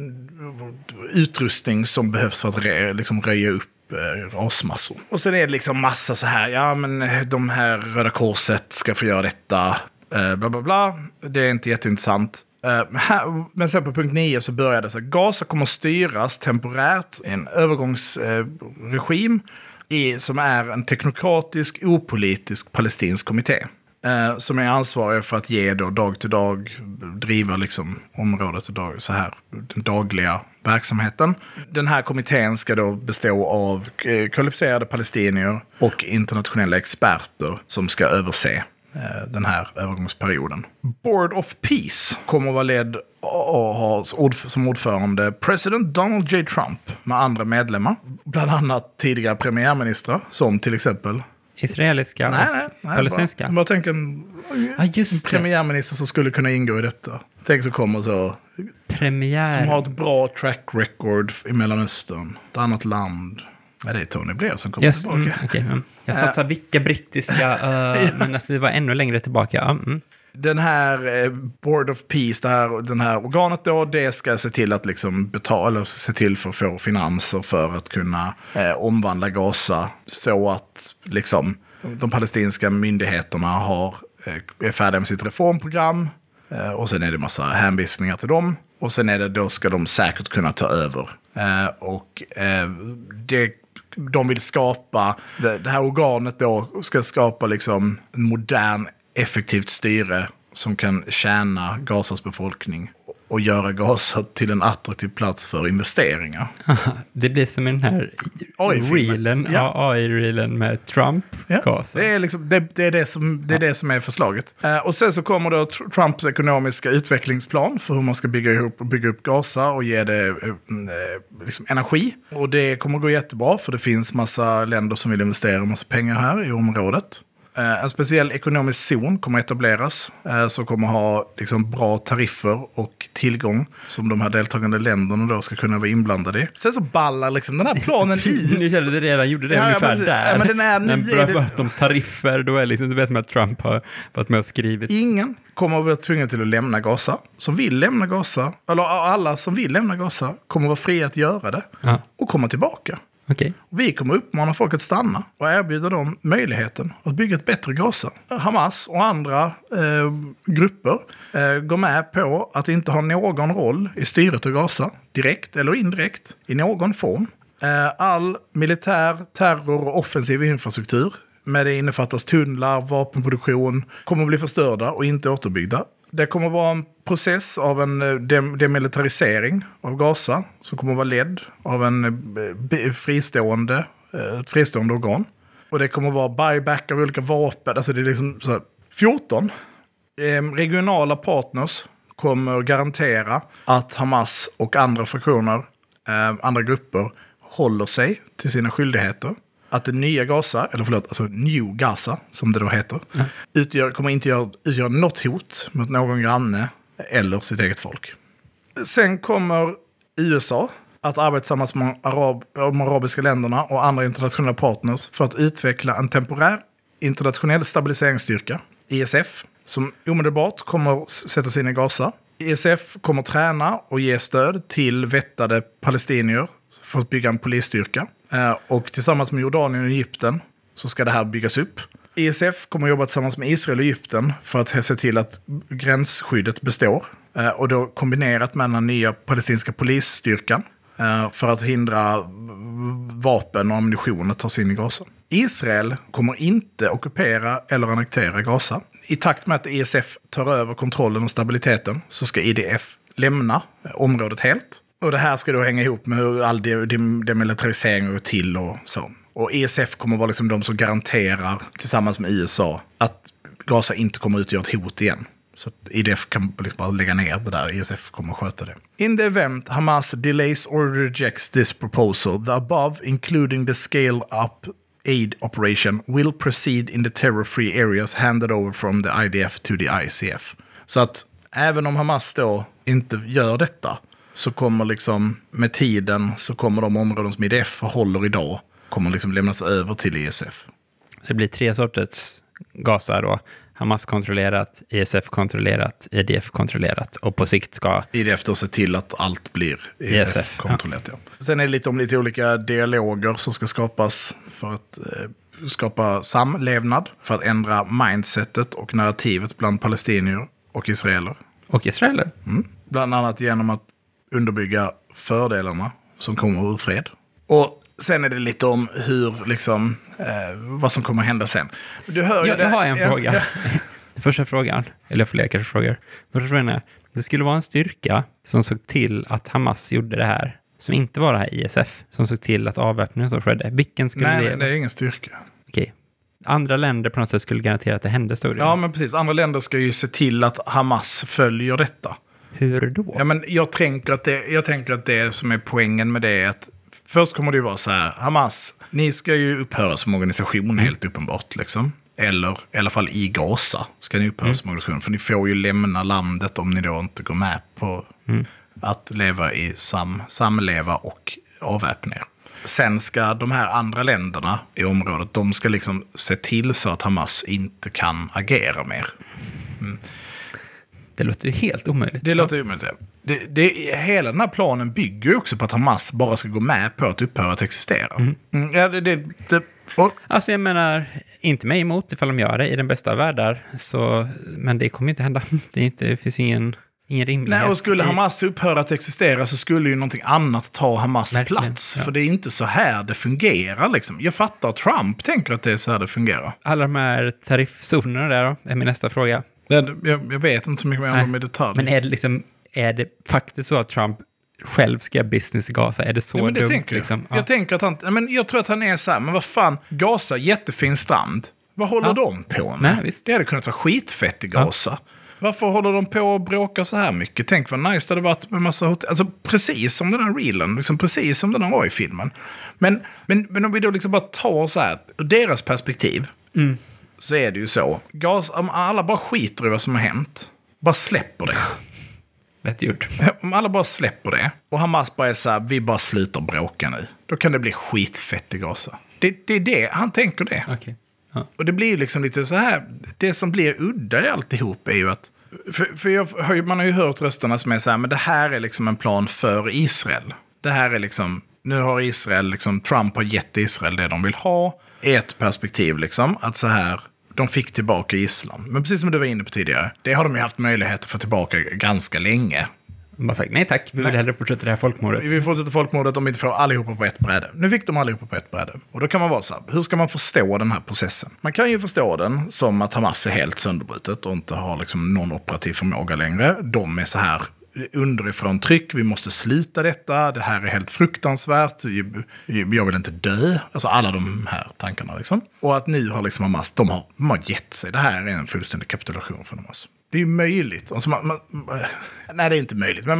utrustning som behövs för att liksom röja upp rasmassor. Och sen är det liksom massa så här, ja men de här Röda Korset ska få göra detta, bla bla bla. Det är inte jätteintressant. Men sen på punkt 9 så börjar det så här, Gaza kommer styras temporärt i en övergångsregim som är en teknokratisk, opolitisk palestinsk kommitté. Som är ansvarig för att ge då dag till dag, driva liksom området till dag, så här, den dagliga verksamheten. Den här kommittén ska då bestå av kvalificerade palestinier och internationella experter som ska överse den här övergångsperioden. Board of Peace kommer att vara ledd och ha som ordförande president Donald J. Trump med andra medlemmar. Bland annat tidigare premiärministrar som till exempel israeliska och palestinska. Bara tänk en premiärminister som skulle kunna ingå i detta. Tänk så kommer så som har ett bra track record i Mellanöstern. Ett annat land. Ja, det är Tony Blair som kommer tillbaka. Okay. Jag satsar vilka brittiska, men alltså det var ännu längre tillbaka. Den här Board of Peace, den här organet då, det ska se till att liksom betala, se till för att få finanser för att kunna omvandla Gaza så att liksom de palestinska myndigheterna är färdiga med sitt reformprogram, och sen är det massa hänvisningar till dem, och sen är det då ska de säkert kunna ta över. De vill skapa, det här organet då ska skapa liksom en modern, effektivt styre som kan tjäna Gazas befolkning och göra Gaza till en attraktiv plats för investeringar. Det blir som den här AI-reelen med Trump. Gaza. Det är liksom, det är det som är förslaget. Och sen så kommer då Trumps ekonomiska utvecklingsplan för hur man ska bygga upp Gaza och ge det liksom energi. Och det kommer gå jättebra, för det finns massa länder som vill investera massa pengar här i området. En speciell ekonomisk zon kommer etableras som kommer ha liksom bra tariffer och tillgång som de här deltagande länderna då ska kunna vara inblandade i. Sen så ballar liksom den här planen i. Nu kände det redan gjorde det ungefär där. Ja, men den är de tariffer, då är liksom, du vet med att Trump har varit med och skrivit. Ingen kommer att vara tvungen till att lämna Gaza. Som vill lämna Gaza, eller alla som vill lämna Gaza kommer vara fria att göra det och komma tillbaka. Okay. Vi kommer uppmana folk att stanna och erbjuda dem möjligheten att bygga ett bättre Gaza. Hamas och andra grupper går med på att inte ha någon roll i styret av Gaza, direkt eller indirekt, i någon form. All militär, terror och offensiv infrastruktur, med det innefattas tunnlar, vapenproduktion, kommer att bli förstörda och inte återbyggda. Det kommer att vara en process av en demilitarisering av Gaza som kommer att vara ledd av ett fristående organ. Och det kommer att vara buyback av olika vapen. Alltså det är liksom så här. 14 regionala partners kommer att garantera att Hamas och andra fraktioner, andra grupper, håller sig till sina skyldigheter. Att det nya Gaza, alltså New Gaza som det då heter, kommer inte utgöra något hot mot någon granne eller sitt eget folk. Sen kommer USA att arbeta tillsammans med de arabiska länderna och andra internationella partners för att utveckla en temporär internationell stabiliseringsstyrka, ISF, som omedelbart kommer sättas in i Gaza. ISF kommer träna och ge stöd till vettade palestinier för att bygga en polisstyrka. Och tillsammans med Jordanien och Egypten så ska det här byggas upp. ISF kommer jobba tillsammans med Israel och Egypten för att se till att gränsskyddet består. Och då kombinerat med den nya palestinska polisstyrkan för att hindra vapen och ammunition att ta sig in i Gaza. Israel kommer inte ockupera eller annektera Gaza. I takt med att ISF tar över kontrollen och stabiliteten så ska IDF lämna området helt. Och det här ska då hänga ihop med hur all demilitarisering går till och så. Och ISF kommer vara liksom de som garanterar tillsammans med USA att Gaza inte kommer utgöra ett hot igen. Så IDF kan liksom bara lägga ner det där. ISF kommer att sköta det. In the event Hamas delays or rejects this proposal, the above, including the scale-up aid operation, will proceed in the terror-free areas handed over from the IDF to the ICF. Så att även om Hamas då inte gör detta, så kommer liksom med tiden så kommer de områden som IDF håller idag kommer liksom lämnas över till ISF. Så det blir 3 sorters Gaza då. Hamas-kontrollerat, ISF-kontrollerat, IDF-kontrollerat. Och på sikt ska IDF då se till att allt blir ISF-kontrollerat. Ja. Sen är det lite om lite olika dialoger som ska skapas för att skapa samlevnad. För att ändra mindsetet och narrativet bland palestinier och israeler. Och israeler? Bland annat genom att underbygga fördelarna som kommer ur fred. Och sen är det lite om hur, liksom, vad som kommer att hända sen. Du hör jag har en fråga. Ja. Första frågan, eller fler kanske frågor. Första frågan är, det skulle vara en styrka som såg till att Hamas gjorde det här, som inte var det här ISF, som såg till att avväpningen så skedde. Vilken skulle det vara? Nej, det är ingen styrka. Okej. Andra länder på något sätt skulle garantera att det hände, stod det. Ja, men precis. Andra länder ska ju se till att Hamas följer detta. Hur då? Ja, men jag tänker att det som är poängen med det är att först kommer det ju vara så här, Hamas, ni ska ju upphöra som organisation helt uppenbart liksom. Eller i alla fall i Gaza ska ni upphöra som organisation. För ni får ju lämna landet om ni då inte går med på att leva i samleva och avväpna er. Sen ska de här andra länderna i området, de ska liksom se till så att Hamas inte kan agera mer. Det låter ju helt omöjligt. Det låter omöjligt. Hela den här planen bygger ju också på att Hamas bara ska gå med på att upphöra att existera. Alltså jag menar, inte mig emot ifall de gör det i den bästa av världar. Men det kommer inte hända. Det finns ingen rimlighet. Nej, och skulle Hamas upphöra att existera så skulle ju någonting annat ta Hamas plats. Ja. För det är inte så här det fungerar. Liksom. Jag fattar att Trump tänker att det är så här det fungerar. Alla de här tariffzonerna där då, är min nästa fråga. Jag vet inte så mycket mer om dem i detalj. Men är det faktiskt så att Trump själv ska göra business i Gaza? Är det så dumt? Tänker jag. Liksom? Jag tänker att jag tror att han är så här, men vad fan, Gaza, jättefin strand. Vad håller de på med? Nej, visst. Det hade kunnat vara skitfett i Gaza. Ja. Varför håller de på att bråka så här mycket? Tänk vad nice det hade varit med massa hotell. Alltså precis som den här reelen, liksom precis som den här Roy-filmen. Men om vi då liksom bara tar så här, ur deras perspektiv, så är det ju så. Om alla bara skiter i vad som har hänt, bara släpper det. Lätt gjort. Om alla bara släpper det, och Hamas bara är så här, vi bara slutar bråka nu, då kan det bli skitfett i Gaza. Det är det, han tänker det. Okay. Ja. Och det blir liksom lite så här, det som blir udda i alltihop är ju att, man har ju hört rösterna som är så här, men det här är liksom en plan för Israel. Det här är liksom, nu har Israel, liksom, Trump har gett Israel det de vill ha. Ett perspektiv liksom, att så här, de fick tillbaka gisslan. Men precis som du var inne på tidigare, det har de ju haft möjlighet att få tillbaka ganska länge. De har sagt, nej tack, vi vill hellre fortsätta det här folkmordet. Vi fortsätter folkmordet om vi inte får allihopa på ett bräde. Nu fick de allihopa på ett bräde. Och då kan man vara så här, hur ska man förstå den här processen? Man kan ju förstå den som att Hamas är helt sönderbrutet och inte har liksom någon operativ förmåga längre. De är så här, underifrån tryck, vi måste sluta detta, det här är helt fruktansvärt, jag vill inte dö, alltså alla de här tankarna liksom. Och att nu har liksom Hamas, de har gett sig, det här är en fullständig kapitulation för Hamas. Det är ju möjligt, alltså nej det är inte möjligt, men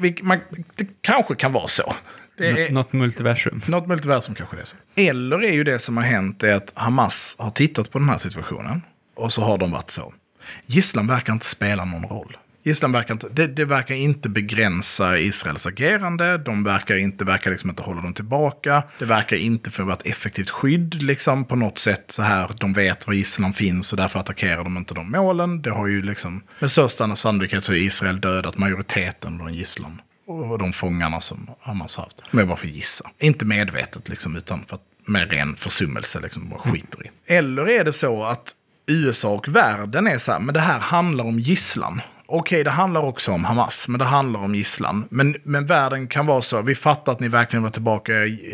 det kanske kan vara så. Något multiversum. Något multiversum kanske det är så. Eller är ju det som har hänt är att Hamas har tittat på den här situationen och så har de varit så. Gisslan verkar inte spela någon roll. Gisslan det verkar inte begränsa Israels agerande. De verkar liksom inte hålla dem tillbaka. Det verkar inte för att vara ett effektivt skydd liksom, på något sätt så här. De vet var gisslan finns och därför attackerar de inte de målen. Det har ju liksom, med största sannolikhet så är Israel dödat majoriteten av gisslan och de fångarna som Hamas haft. Men bara för gissa. Inte medvetet liksom, utan för att med ren försummelse liksom, bara skiter i. Eller är det så att USA och världen är så här, men det här handlar om gisslan. Okej, det handlar också om Hamas, men det handlar om gisslan. Men världen kan vara så, vi fattar att ni verkligen var tillbaka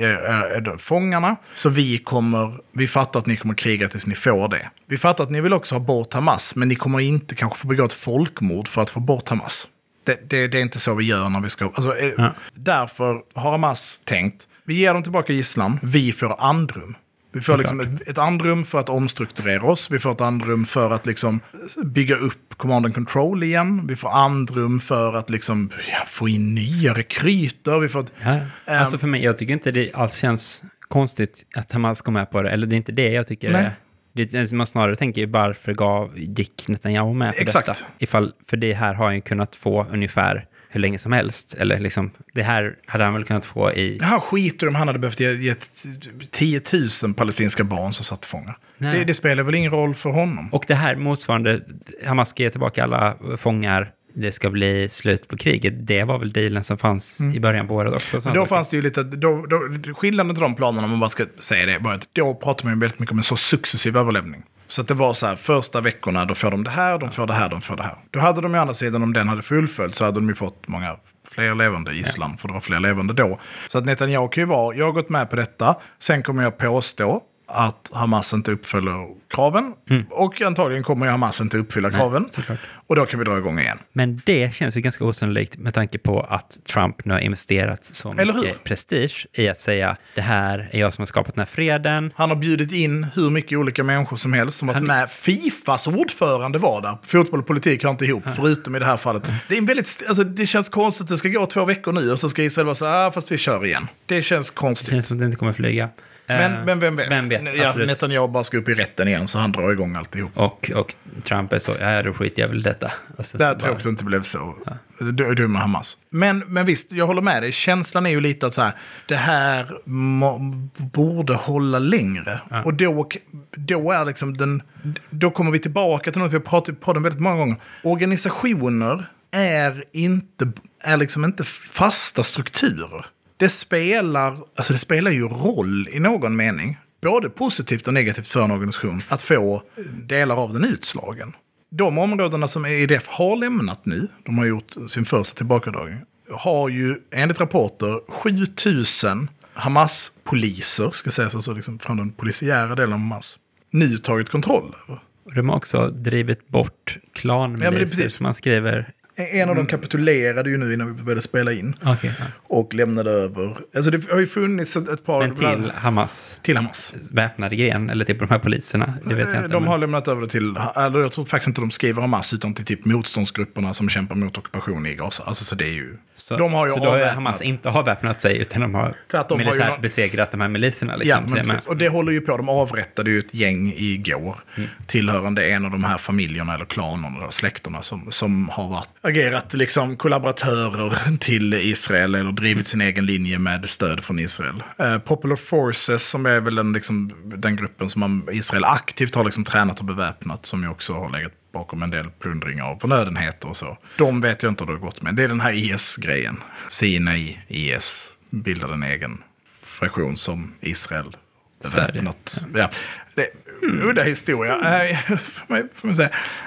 fångarna, så vi fattar att ni kommer kriga tills ni får det. Vi fattar att ni vill också ha bort Hamas, men ni kommer inte kanske få begå ett folkmord för att få bort Hamas. Det är inte så vi gör när vi ska... Alltså, Därför har Hamas tänkt, vi ger dem tillbaka gisslan, vi får andrum. Vi får liksom ett andrum för att omstrukturera oss. Vi får ett andrum för att liksom bygga upp command and control igen. Vi får andrum för att liksom få in nya rekryter. Vi får alltså för mig, jag tycker inte det alls känns konstigt att Hamas går med på det. Eller det är inte det jag tycker man snarare tänker varför gick Netanyahu med på detta? För det här har han kunnat få ungefär hur länge som helst. Eller liksom, det här hade han väl kunnat få i... Det här skiter om han hade behövt ge 10 000 palestinska barn som satt fångar. Det spelar väl ingen roll för honom. Och det här motsvarande, Hamas ska ge tillbaka alla fångar, det ska bli slut på kriget. Det var väl dealen som fanns i början på året också. Då fanns det ju lite... Skillnaden till de planerna, om man bara ska säga det, var att då pratar man ju väldigt mycket om en så successiv överlämning. Så att det var så här, första veckorna, då får de det här, de får det här, de får det här. Då hade de ju andra sidan, om den hade fullföljt, så hade de ju fått många fler levande gisslan, för det var fler levande då. Så att Netanyahu kan ju vara, jag har gått med på detta, sen kommer jag påstå att Hamas inte uppfyller kraven. Och antagligen kommer ju Hamas inte uppfylla kraven. Såklart. Och då kan vi dra igång igen. Men det känns ju ganska osannolikt med tanke på att Trump nu har investerat så mycket prestige i att säga det här är jag som har skapat den här freden. Han har bjudit in hur mycket olika människor som helst som att med Fifas ordförande var där. Fotboll och politik hör inte ihop, förutom i det här fallet. Det är en väldigt, alltså det känns konstigt att det ska gå 2 veckor nu och så ska Israel vara så här, fast vi kör igen. Det känns konstigt. Det känns som att det inte kommer flyga. Men vem vet? Ja, absolut. Netanyahu bara ska upp i rätten igen så han drar igång alltihop. Och Trump är så, då skiter jag väl detta. Och så, det här tror jag också inte blev så dum med Hamas. Men visst, jag håller med dig. Känslan är ju lite att så här, det här borde hålla längre. Ja. Och då är liksom då kommer vi tillbaka till något vi har pratat på den väldigt många gånger. Organisationer är liksom inte fasta strukturer. Det spelar ju roll i någon mening, både positivt och negativt för en organisation, att få delar av den utslagen. De områdena som EDF har lämnat nu, de har gjort sin första tillbakadragning, har ju enligt rapporter 7000 Hamas-poliser, ska sägas alltså liksom från den polisiära delen av Hamas, nu tagit kontroll över. Och de har också drivit bort klanmiliser, som man skriver. En av dem kapitulerade ju nu innan vi började spela in. Okay, och lämnade över. Alltså det har ju funnits ett par... Men till Hamas? Till Hamas. Väpnade gren, eller till de här poliserna? Det vet jag inte. De har lämnat över det till... Jag tror faktiskt inte de skriver Hamas, utan till typ motståndsgrupperna som kämpar mot ockupation i Gaza. Alltså så det är ju... De har ju så då har Hamas inte avväpnat sig, utan de har militärt besegrat de här miliserna. Liksom, ja, men och det håller ju på. De avrättade ju ett gäng igår. Tillhörande en av de här familjerna eller klanerna, släkterna som har agerat liksom kollaboratörer till Israel eller drivit sin egen linje med stöd från Israel. Popular Forces, som är väl den gruppen som Israel aktivt har liksom tränat och beväpnat, som ju också har legat bakom en del plundringar av förnödenheter och så. De vet jag inte hur det har gått med. Det är den här IS-grejen. Sinai IS bildade en egen fraktion som Israel beväpnat. Ja, det är udda historia. Får man säga.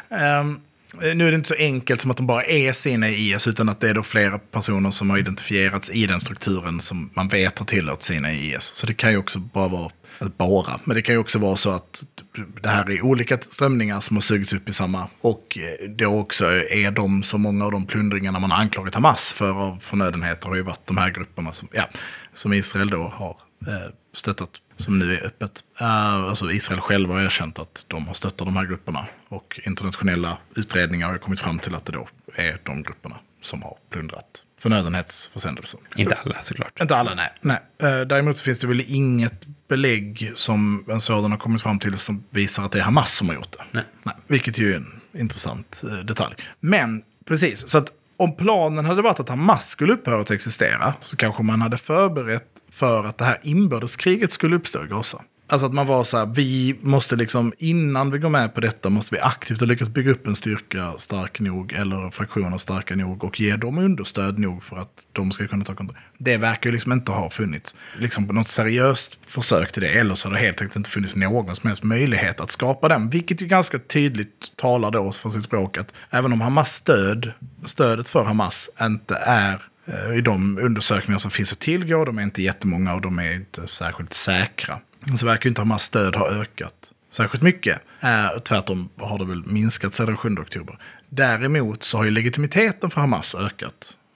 Nu är det inte så enkelt som att de bara är Sinai IS, utan att det är då flera personer som har identifierats i den strukturen som man vet har tillhört Sinai IS. Så det kan ju också men det kan ju också vara så att det här är olika strömningar som har sugits upp i samma, och då också är de så många av de plundringarna man har anklagat Hamas för av förnödenheter har ju varit de här grupperna som Israel då har stöttat, som nu är öppet. Alltså Israel själva har erkänt att de har stöttat de här grupperna, och internationella utredningar har kommit fram till att det då är de grupperna som har plundrat förnödenhetsförsändelser. Inte alla såklart. Inte alla, nej. Däremot så finns det väl inget belägg som en sådan har kommit fram till som visar att det är Hamas som har gjort det. Nej. Vilket ju är en intressant detalj. Men precis, så att om planen hade varit att Hamas skulle upphöra att existera, så kanske man hade förberett för att det här inbördeskriget skulle uppstå i Gaza. Alltså att man var så här, vi måste liksom, innan vi går med på detta måste vi aktivt lyckas bygga upp en styrka stark nog, eller fraktioner starka nog, och ge dem understöd nog för att de ska kunna ta kontroll. Det verkar ju liksom inte ha funnits liksom något seriöst försök till det, eller så har det helt enkelt inte funnits någon som helst möjlighet att skapa den, vilket ju ganska tydligt talar då för sitt språk att även om Hamas stödet för Hamas inte är i de undersökningar som finns att tillgå, de är inte jättemånga och de är inte särskilt säkra. Så verkar inte Hamas stöd ha ökat särskilt mycket. Tvärtom har det väl minskat sedan 7 oktober. Däremot så har ju legitimiteten för Hamas ökat.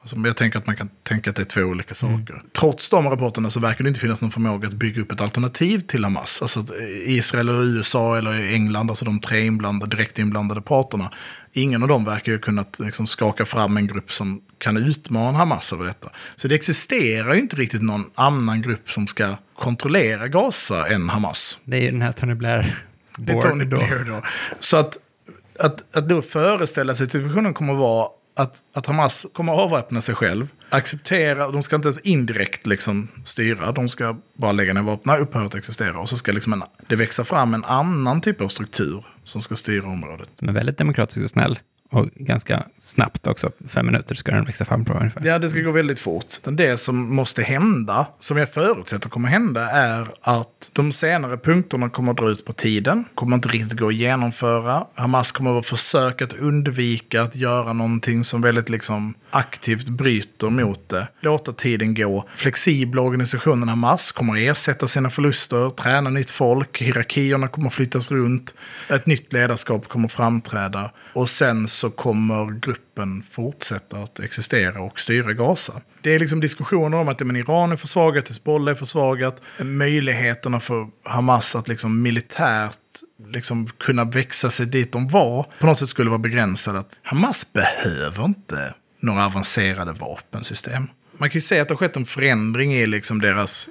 Alltså, jag tänker att man kan tänka att det är två olika saker. Trots de rapporterna så verkar det inte finnas någon förmåga att bygga upp ett alternativ till Hamas. Alltså Israel eller USA eller England, alltså de tre direkt inblandade parterna. Ingen av dem verkar ju kunna liksom skaka fram en grupp som kan utmana Hamas över detta. Så det existerar ju inte riktigt någon annan grupp som ska kontrollera Gaza än Hamas. Det är ju den här Tony Blair. Det är Tony Blair då. Så att då föreställa sig situationen kommer att vara att Hamas kommer att avväpna sig själv, acceptera, de ska inte ens indirekt liksom styra, de ska bara lägga ner vapnen, upphöra att existera, och så ska liksom det växa fram en annan typ av struktur som ska styra området. Som är väldigt demokratisk och snäll. Och ganska snabbt också, 5 minuter ska den växa fram på ungefär. Ja, det ska gå väldigt fort. Det som måste hända, som jag förutsätter kommer hända, är att de senare punkterna kommer att dra ut på tiden. Kommer inte riktigt gå att genomföra. Hamas kommer att försöka att undvika att göra någonting som väldigt liksom aktivt bryter mot det. Låta tiden gå. Flexibla organisationen Hamas kommer att ersätta sina förluster, träna nytt folk, hierarkierna kommer att flyttas runt, ett nytt ledarskap kommer att framträda, och sen så kommer gruppen fortsätta att existera och styra Gaza. Det är liksom diskussioner om att Iran är försvagat, Hezbollah är försvagat, möjligheterna för Hamas att liksom militärt liksom kunna växa sig dit de var på något sätt skulle vara begränsade. Att Hamas behöver inte några avancerade vapensystem. Man kan ju säga att det har skett en förändring i liksom deras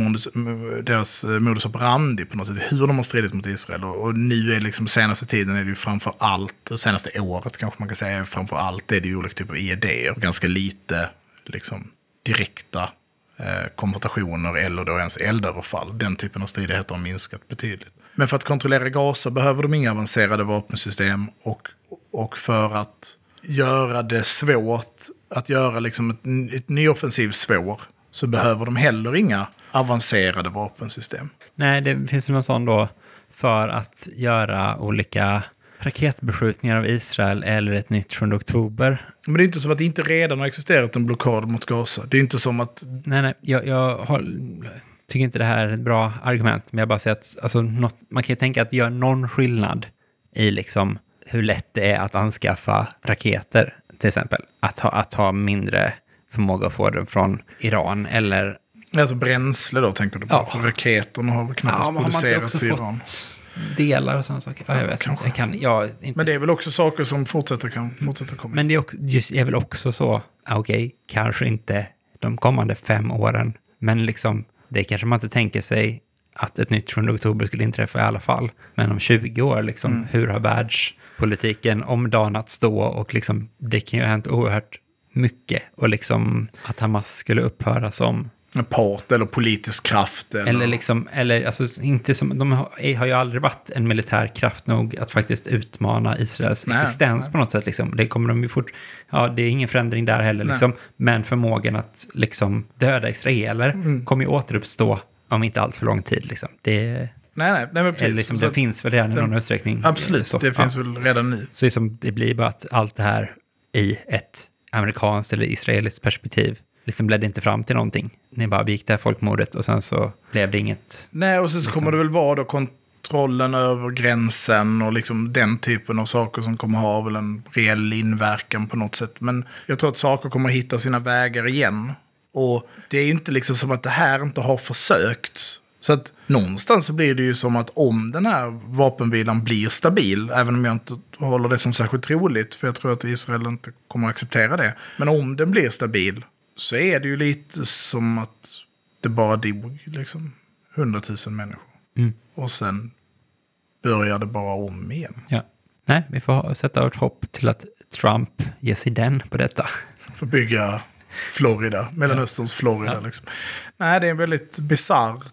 modus operandi på något sätt, hur de har stridit mot Israel. Och nu är liksom senaste tiden är det ju framför allt, senaste året kanske man kan säga, framför allt är det ju olika typer av idéer. Ganska lite liksom direkta konfrontationer eller då ens eldöverfall. Den typen av stridigheter har minskat betydligt. Men för att kontrollera Gaza behöver de inga avancerade vapensystem, och för att göra det svårt, att göra liksom ett nyoffensiv svår, så behöver de heller inga avancerade vapensystem. Nej, det finns väl någon sån då för att göra olika raketbeskjutningar av Israel eller ett nytt 7 oktober. Men det är inte som att det inte redan har existerat en blockad mot Gaza. Det är inte som att... Nej, jag tycker inte det här är ett bra argument, men jag bara säger att alltså, man kan ju tänka att det gör någon skillnad i liksom hur lätt det är att anskaffa raketer, till exempel. Att ha mindre förmåga att få den från Iran, eller... Alltså bränsle då, tänker du på? Ja. För raketerna har väl knappast producerats i Iran. Delar och sådana saker. Ja, jag vet inte. Men det är väl också saker som fortsätter komma. Men det är väl också så, okej, kanske inte de kommande 5 åren, men liksom, det kanske man inte tänker sig att ett nytt 7 oktober skulle inträffa i alla fall. Men om 20 år, liksom, hur har världspolitiken omdanat stå, och liksom, det kan ju ha hänt oerhört mycket, och liksom att Hamas skulle upphöra som en part eller politisk kraft. Eller alltså, inte som, de har ju aldrig varit en militär kraft nog att faktiskt utmana Israels existens på något sätt. Liksom. Det kommer de ju det är ingen förändring där heller. Liksom. Men förmågan att liksom döda israeler kommer ju återuppstå om inte allt för lång tid. Liksom. Nej, men precis. Eller liksom, det finns väl redan i någon utsträckning. Absolut, så, det finns väl redan nu. Så liksom, det blir bara att allt det här i ett amerikanskt eller israeliskt perspektiv liksom ledde inte fram till någonting. Ni bara gick det här folkmordet och sen så blev det inget. Nej, och så liksom kommer det väl vara då kontrollen över gränsen och liksom den typen av saker som kommer ha väl en reell inverkan på något sätt. Men jag tror att saker kommer att hitta sina vägar igen. Och det är ju inte liksom som att det här inte har försökt. Så att någonstans så blir det ju som att om den här vapenvilan blir stabil, även om jag inte håller det som särskilt troligt, för jag tror att Israel inte kommer att acceptera det. Men om den blir stabil så är det ju lite som att det bara dog liksom 100 000 människor. Och sen börjar det bara om igen. Ja. Nej, vi får sätta vårt hopp till att Trump ger sig den på detta. För bygga Florida, Mellanösterns Florida. Ja. Liksom. Nej, det är väldigt bizarrt,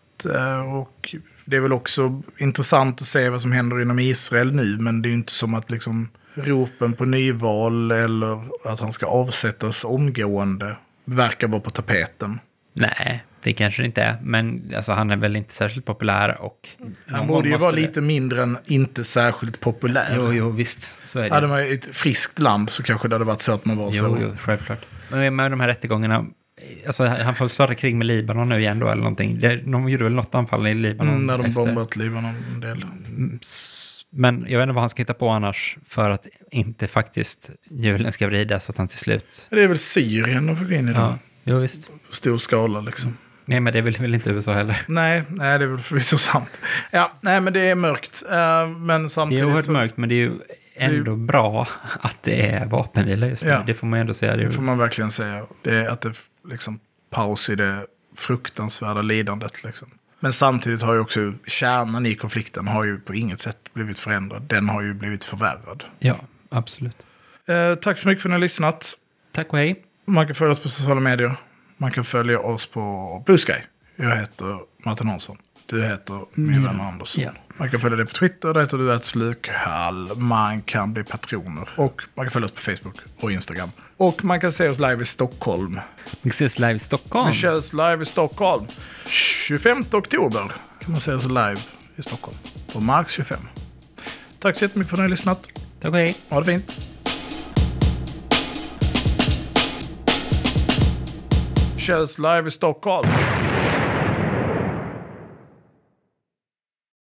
och det är väl också intressant att se vad som händer inom Israel nu, men det är ju inte som att liksom ropen på nyval eller att han ska avsättas omgående verkar vara på tapeten. Nej, det kanske inte är. Men alltså, han är väl inte särskilt populär. Och han borde ju vara lite mindre än inte särskilt populär. Jo, visst. Så är det. Hade man ett friskt land så kanske det hade varit så att man var så. Jo, självklart. Men med de här rättegångarna, alltså, han får starta krig med Libanon nu igen då eller någonting. De gjorde väl något anfall i Libanon. När de bombat Libanon en del. Men jag vet inte vad han ska hitta på annars för att inte faktiskt hjulen ska vridas så att han till slut... Det är väl Syrien att få gå in i Ja, jo visst. på stor skala liksom. Nej, men det är väl inte USA heller. Nej, det är väl förvisso sant. Ja, nej, men det är mörkt. Men Det samtidigt är oerhört mörkt, men det är ju ändå bra att det är vapenvila just nu. Ja. Det får man ändå säga. Det får man verkligen säga. Det är att det liksom paus i det fruktansvärda lidandet liksom. Men samtidigt har ju också kärnan i konflikten har ju på inget sätt blivit förändrad. Den har ju blivit förvärrad. Ja, absolut. Tack så mycket för att ni har lyssnat. Tack och hej. Man kan följa oss på sociala medier. Man kan följa oss på Blue Sky. Jag heter Martin Hansson. Du heter min vän Andersson. Ja. Man kan följa dig på Twitter. Där heter du @slukhall. Man kan bli patroner. Och man kan följa oss på Facebook och Instagram. Och man kan se oss live i Stockholm. Vi ses live i Stockholm. Vi körs live i Stockholm. 25 oktober kan man se oss live i Stockholm. På Marx 25. Tack så jättemycket för att ni har lyssnat. Tack och hej. Ha det fint. Körs live i Stockholm.